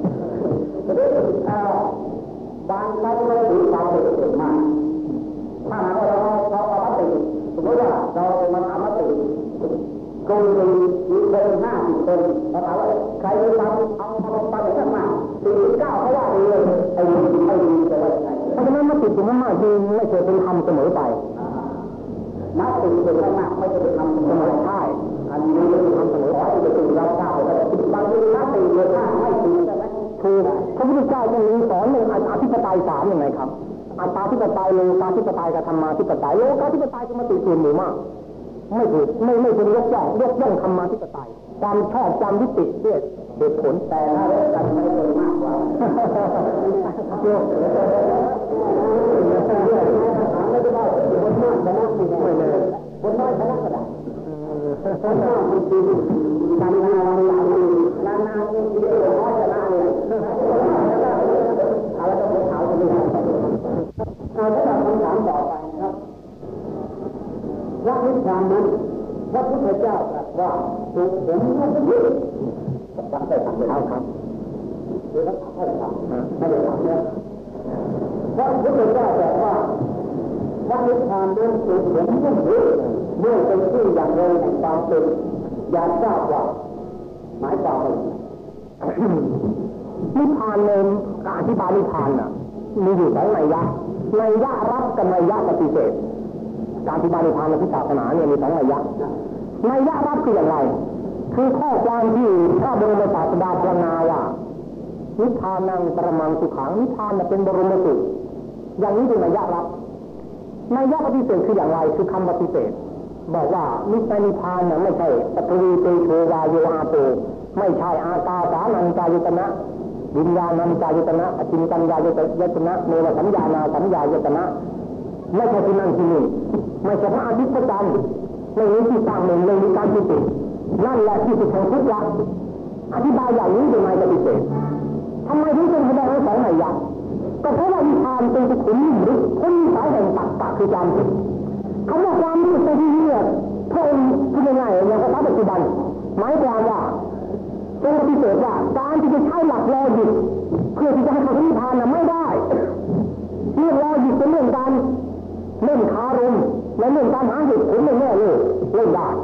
บางครั้งเราถือความเป็นสุดมากถ้าหากว่าเราเราเอามติสมมติว่าเรามาทำมติกลุ่มหนึ่งมีคนห้าสิบคนเราถามว่าใครจะทำเอาทำไปไหนกันมาสี่สิบเก้าเขาว่าดีเลยไอ้ไอ้ดีจะว่าไงเพราะฉะนั้นมติถึงมากจริงไม่เคยเป็นธรรมเสมอไปนักติเป็นมากไม่เคยเป็นธรรมเสมอใช่อันนี้เป็นธรรมเสมอขอให้เป็นสิ่งเราทราบแต่บางทีนักติเลยถ้าไม่ถูกใช่ไหมถูกพระพุทธเจ้ายังมีสอนหนึ่งอธิปไตยสามยังไงครับอัตตาธิปไตยโลกาธิปไตยกับธรรมาธิปไตยโลกาธิปไตยคือมติส่วนหมู่มากไม่ถูกไม่ไม่เป็นยกย่องยกย่องธรรมาธิปไตยความชอบความยุติด้วยเหตุผลแต่ถ้าเรื่องการไม่เป็นมากกว่าไม่ได้ว่าบนมากชนะไม่เลยบนน้อยชนะก็ได้บนมากบางทีนานนานนานนานนานบางทีเออน้อยชนะเลยอะไรต้องเป็นขาวจะไม่ได้เราจะทำคำถามต่อไปนะครับพระนิพพานนั้นพระพุทธเจ้าตรัสว่าสุขผมไม่ได้จำได้ทำได้ครับหรือว่าทำได้ทำไม่ได้ทำเนี่ยพระพุทธเจ้าตรัสว่าพระนิพพานนั้นสุขผมไม่ได้เมื่อเป็นที่อย่างไรแห่งความเป็นอยากทราบว่าหมายความว่านิพพานในการอธิบายนิพพานน่ะมีอยู่สองนัยยะนัยยะรับกับนัยยะปฏิเสธการอธิบายนิพพานในพุทธศาสนาเนี่ยมีสองนัยยะนัยยะรับคืออย่างไรคือข้อความที่พระบรมศาสดาพรรณนาว่านิพพานังปรมังสุขังนิพพานเป็นบรมสุขอย่างนี้เป็นนัยยะรับนัยยะปฏิเสธคืออย่างไรคือคำปฏิเสธบอกว่านิพพานนิพพานน่ะไม่ใช่ปฐวีเตโชวาโยอาโปไม่ใช่อากาสานังกายตนะวิญญาณังกายตนะอจินตัญญายตนะเนวสัญญานาสัญญายตนะไม่ใช่ที่นั่งที่นี่ไม่ใช่พระอาทิตย์พระจันทร์ไม่มีที่ตั้งไม่มีการจุตินั่นแหละที่สุดของทุกอย่างอธิบายอย่างนี้เป็นไงปฏิเสธทำไมถึงเป็นแสดงให้สองนัยยะก็เพราะว่านิพพานเป็นสุขุมหรือพ้นสายแห่งตักกะคือความผิดคำว่าความรู้สึกที่เนี่ยพระองค์พูดง่ายๆอย่างภาษาปัจจุบันหมายความว่าเป็นปฏิเสธว่าการที่จะใช้หลักลอจิกเพื่อที่จะให้เข้าถึงนิพพานน่ะไม่ได้เรื่องลอจิกเป็นเรื่องการเล่นคารมและเรื่องการหาเหตุผลไม่แน่เลยเล่นได้ใช้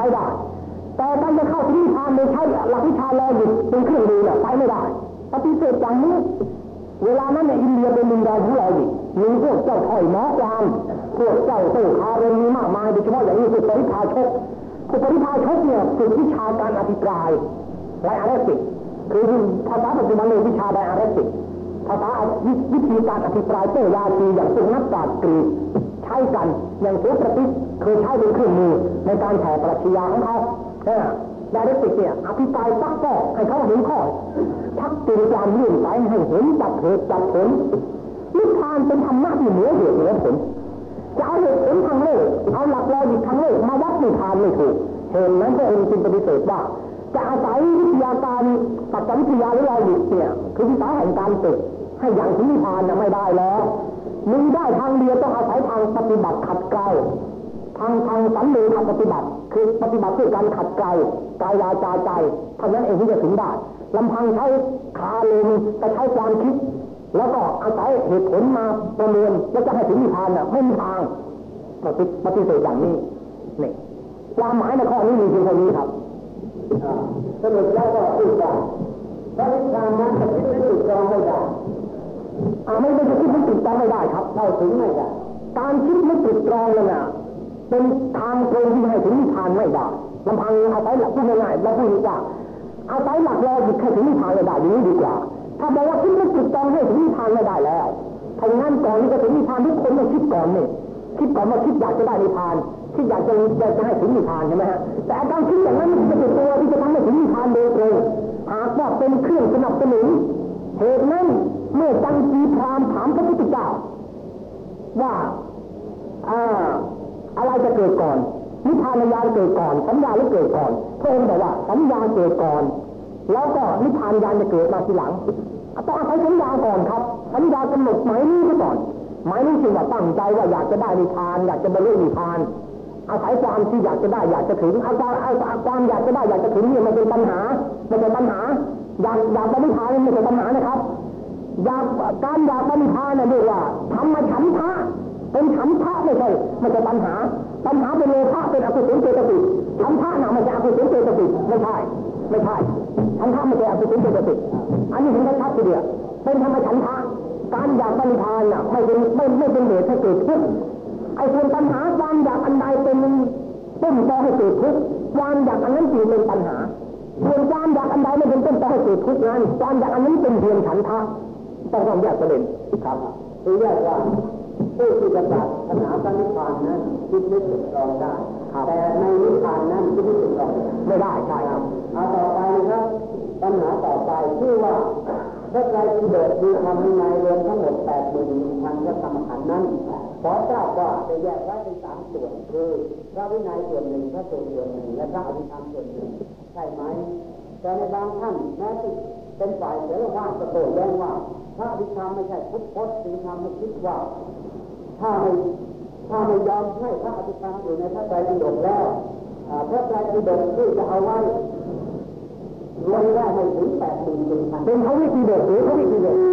ช้ได้แต่การจะเข้าถึงนิพพานโดยใช้หลักวิชาแลหยุดเป็นเครื่องมือเนี่ยไปไม่ได้ปฏิเสธอย่างนี้เวลานั้นเนี่ยอินเดียเป็นดินแดนของเราอีกมีพวกเจ้าถอยหมอกวานพวกเจ้าโต้คาเรนมีมากมายโดยเฉพาะอย่างนี้พวกปริพาชกพวกปริพาชกเนี่ยฝึกวิชาการอภิปรายไลอาร์ติกคือภาษาปัจจุบันเลยวิชาไลอาร์ติกภาษาวิธีการอภิปรายโต้วาทีอย่างพวกนักปราชญ์กรีกใช้กันอย่างโสคราติสเคยใช้เป็นเครื่องมือในการแผ่ปรัชญาของเขาไดเรกติกเนี่ยอภิปรายซักฟอกให้เขาเห็นข้อชักจูงความเลื่อนไปให้เห็นจับเหตุจับผลนิพพานเป็นธรรมะที่เหนือเหตุเหนือผลจะเอาเหตุผลทางโลกเอาหลักลอจิกทางโลกมาวัดนิพพานไม่ถูกเหตุนั้นพระองค์จึงปฏิเสธว่าจะอาศัยวิทยาการปัจจัยวิทยาหรือลอจิกเนี่ยคือวิชาแห่งการตึกให้อย่างถึงนิพพานน่ะไม่ได้แล้วมีได้ทางเดียวต้องอาศัยทางปฏิบัติขัดเกลาทางทางสันเลทางปฏิบัติคือปฏิบัติด้วยการขัดเกลากายวาจาใจเท่านั้นเองที่จะถึงได้ลำพังใช้ขาลมแต่ใช้ความคิดแล้วก็อาศัยเหตุผลมาประเมินแล้วจะให้ถึงนิพพานน่ะไม่มีทางปฏิเสธอย่างนี้นี่ความหมายในข้อนี้มีเพียงเท่านี้ครับสรุปแล้วก็คือว่าพระนิพพานนั้นจะคิดไม่ถูกต้องไม่ได้ไม่ไม่จะคิดไม่ถูกต้องไม่ได้ครับเข้าถึงไม่ได้การคิดไม่ถูกต้องเลยนะเป็นทางตรงที่ให้ถึงนิพพานไม่ได้ลำพังอาศัยหลักพูดง่ายๆเราพูดว่าอาศัยหลักลอจิกให้ถึงนิพพานไม่ได้อย่างนี้ดีกว่าถ้าบอกว่าคิดไม่ถูกต้องให้ถึงนิพพานไม่ได้แล้วถ้าอย่างนั้นก่อนที่จะถึงนิพพานทุกคนต้องคิดก่อนนี่คิดก่อนว่าคิดอยากจะได้นิพพานคิดอยากจะจะให้ถึงนิพพานใช่ไหมฮะแต่การคิดอย่างนั้นมันจะเป็นตัวที่จะทำให้ถึงนิพพานโดยตรงหากว่าเป็นเครื่องสนับสนุนเหตุนั้นเมื่อจังกีพราหมณ์ถามพระพุทธเจ้าว่าอ่าอะไรจะเกิดก่อนนิพพานญาณเกิดก่อนสัญญาหรือเกิดก่อนพระองค์บอกว่าสัญญาเกิดก่อนแล้วก็นิพพานญาณจะเกิดมาทีหลังต้องอาศัยสัญญาก่อนครับสัญญากำหนดหมายนี้ไว้ก่อนหมายนี้คือว่าตั้งใจว่าอยากจะได้นิพพานอยากจะบรรลุนิพพานอาศัยความที่อยากจะได้อยากจะถึงอาการความอยากจะได้อยากจะถึงนี่มันเป็นปัญหามันเป็นปัญหาอยากอยากบรรลุนิพพานนี่ไม่ใช่ปัญหานะครับอยากการอยากบรรลุนิพพานเนี่ยเรียกว่าทำมาฉันทะเป็นฉันทะไม่ใช่ไม่ใช่ปัญหาปัญหาเป็นโลภะเป็นอกุศลเจตสิกฉันทะน่ะไม่ใช่อกุศลเจตสิกไม่ใช่ไม่ใช่ฉันทะไม่ใช่อกุศลเจตสิกอันนี้ถึงได้ชัดทีเดียวเป็นธรรมฉันทะการอยากบรรลุนิพพานน่ะไม่เป็นไม่ไม่เป็นเหตุให้เกิดทุกข์ไอ้ส่วนปัญหาความอยากอันใดเป็นต้นตอให้เกิดทุกข์ความอยากอันนั้นจึงเป็นปัญหาส่วนความอยากอันใดไม่เป็นต้นตอให้เกิดทุกข์นั้นความอยากอันนั้นเป็นเพียงฉันทะต้องต้องแยกประเด็นครับคือแยกว่าผู้ที่จะปรารถนาพระนิพพานนั้นคิดไม่ถูกต้องได้แต่ในนิพพานนั้นคิดไม่ถูกต้องไม่ได้ใช่ครับเอาต่อไปนะครับปัญหาต่อไปที่ว่าพระไตรปิฎกมีธรรมวินัยรวมทั้งหมดแปดหมื่นหนึ่งพันพระธรรมขันธ์นั้นขอทราบว่าจะแยกไว้เป็นสามส่วนคือพระวินัยส่วนหนึ่งพระสูตรส่วนหนึ่งและพระอภิธรรมส่วนหนึ่งใช่ไหมแต่ในบางท่านแม้จะเป็นฝ่ายเสรีภาพก็โต้แย้งว่าพระอภิธรรมไม่ใช่พุทธพจน์จึงทำให้คิดว่าถ้าไม่ถ้าไม่ยอมให้พระอภิธรรมอยู่ในพระไตรปิฎกแล้วพระไตรปิฎกที่จะเอาไว้รวมได้ไม่ถึงแปดหมื่นหนึ่งพันเป็นพระวิปิฎกหรือพระวิปิฎก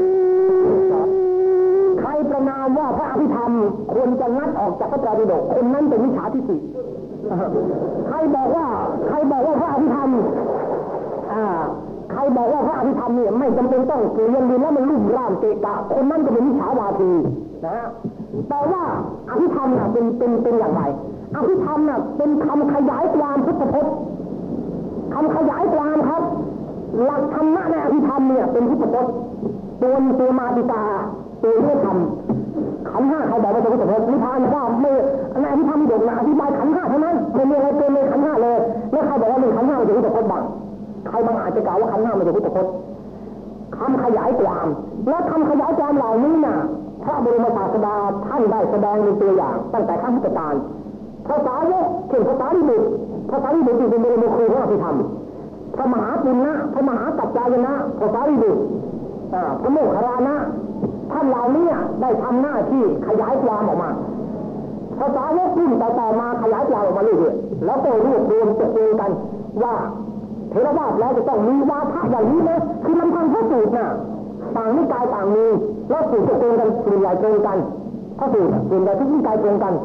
ใครประนามว่าพระอภิธรรมควรจะงัดออกจากพระไตรปิฎกคนนั้นเป็นมิจฉาทิฏฐิใครบอกว่าใครบอกว่าพระอภิธรรมอ่าใครบอกว่าพระอภิธรรมเนี่ยไม่จำเป็นต้องเรียนดีแล้วมันลุ่มร่ามเกะกะคนนั้นจะเป็นมิจฉาวาทีนะฮะแต่ว่าอภิธรรมน่ะเป็นเป็นเป็นอย่างไรอภิธรรมน่ะเป็นคำขยายความพุทธพจน์คำขยายความครับหลักธรรมะในอภิธรรมเนี่ยเป็นพุทธพจน์ตัวตัวมาติกาตัวเรื่องธรรมขันธ์ห้าใครบอกว่าเป็นพุทธพจน์นิพพานว่าไม่ในอภิธรรมเด็กนะอธิบายขันธ์ห้าเท่านั้นไม่มีอะไรเป็นในขันธ์ห้าเลยแล้วใครบอกว่าเป็นขันธ์ห้าเป็นพุทธพจน์บ้างใครบางอาจจะกล่าวว่าขันธ์ห้าเป็นพุทธพจน์คำขยายความและคำขยายความเหล่านี้น่ะพระบรมศาสดาท่านได้แสดงในตัวอย่างตั้งแต่ขั้นพุทธกาลภาษาโลกเช่นภาษาลิบุตรภาษาลิบุตรเป็นบรมครูของอภิธรรมพระมหาปุณณะพระมหากัจจายนะภาษาลิบุตรพระโมคคัลลานะท่านเหล่านี้ได้ทำหน้าที่ขยายความออกมาภาษาโลกรุ่นต่อๆมาขยายความออกมาเรื่อยๆแล้วก็รวบรวมจะเจอกันว่าเทรวาสแล้วจะต้องมีวาทะอย่างนี้นะคือลำพังพระสูตรน่ะต่างนิกายต่างมีแล้วสูตรจะตรงกันส่วนใหญ่ตรงกันพระสูตรส่วนใหญ่ทุกนิกายตรงกัน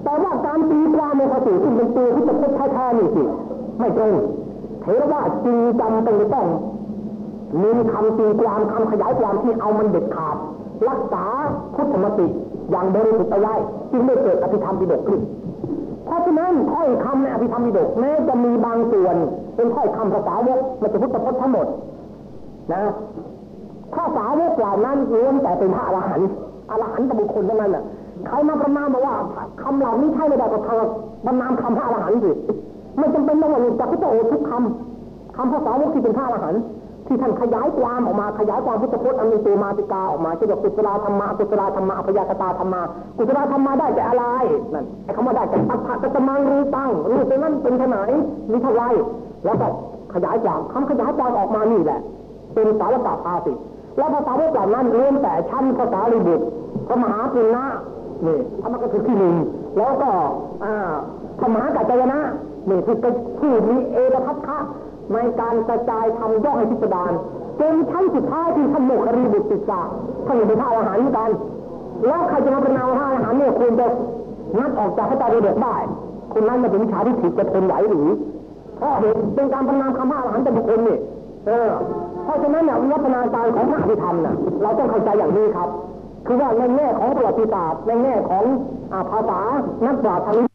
แต่ว่าการตีความในภาษีที่เป็นตัวที่จะพุทธแท้ๆนี่สิไม่ตรงเทรวาสจริงจำเป็นจะต้องมีคำตีความคำขยายความที่เอามันเด็ดขาดรักษาพุทธมติอย่างบริสุทธิ์เอาไว้จึงไม่เกิดอภิธรรมปิฎกขึ้นเพราะฉะนั้นถ้อยคำในอภิธรรมปิฎกแม้จะมีบางส่วนเป็นถ้อยคำภาษาวกมันจะพุทธพจน์ทั้งหมดนะภาษาวกเหล่านั้นล้วนแต่เป็นพระอรหันต์อรหันต์บุคคลเท่านั้นน่ะใครมาประมาณบอกว่าคำเหล่านี้ใช่ไม่ได้ก็ทำบรรนามคำพระอรหันต์สิไม่จำเป็นต้องว่าจากพุทธโอษฐ์ทุกคำคำภาษาวกที่เป็นพระอรหันต์ที่ท่านขยายความออกมาขยายความพุทธพจน์อันมีตัวมาติกาออกมาเช่นกุศลธรรมะกุศลธรรมะพยากตาธรรมะกุศลธรรมะได้แต่อะไรนั่นไอ้คำว่าได้แต่อัฏฐกัตมังรูปังรูปเป็นนั้นเป็นขนาดมีเท่าไรแล้วก็ขยายความคำขยายความออกมานี่แหละเป็นสาวกภาสิแล้วภาษาวกเหล่านั้นเริ่มแต่ชั้นภาษาลิบุตรพระมหาปุณณะนี่ธรรมก็คือที่หนึ่งแล้วก็อ่าพระมหากัจจายนะนี่คือผู้มีเอกทัศคะในการกระจายทำย่อให้พิสดารจนชั้นสุดท้ายที่ท่านโมคคารีบุตรติดสาท่านเป็นพระอรหันต์เหมือนกันแล้วใครจะมาเป็นนาวพระอรหันต์เนี่ยคุณจะนัดออกจากพระไตรปิฎกได้คนนั้นจะเป็นวิชาที่ถิจะทนไหวหรือเพราะเห็นเป็นการประนามคำพระอรหันต์แต่บุคคลนี่เออเพราะฉะนั้นเนี่ยวิวัฒนาการของพระอภิธรรมน่ะเราต้องเข้าใจอย่างนี้ครับคือว่าในแง่ของประวัติศาสตร์ในแง่ของภาษานักปราชญ์ทางวิ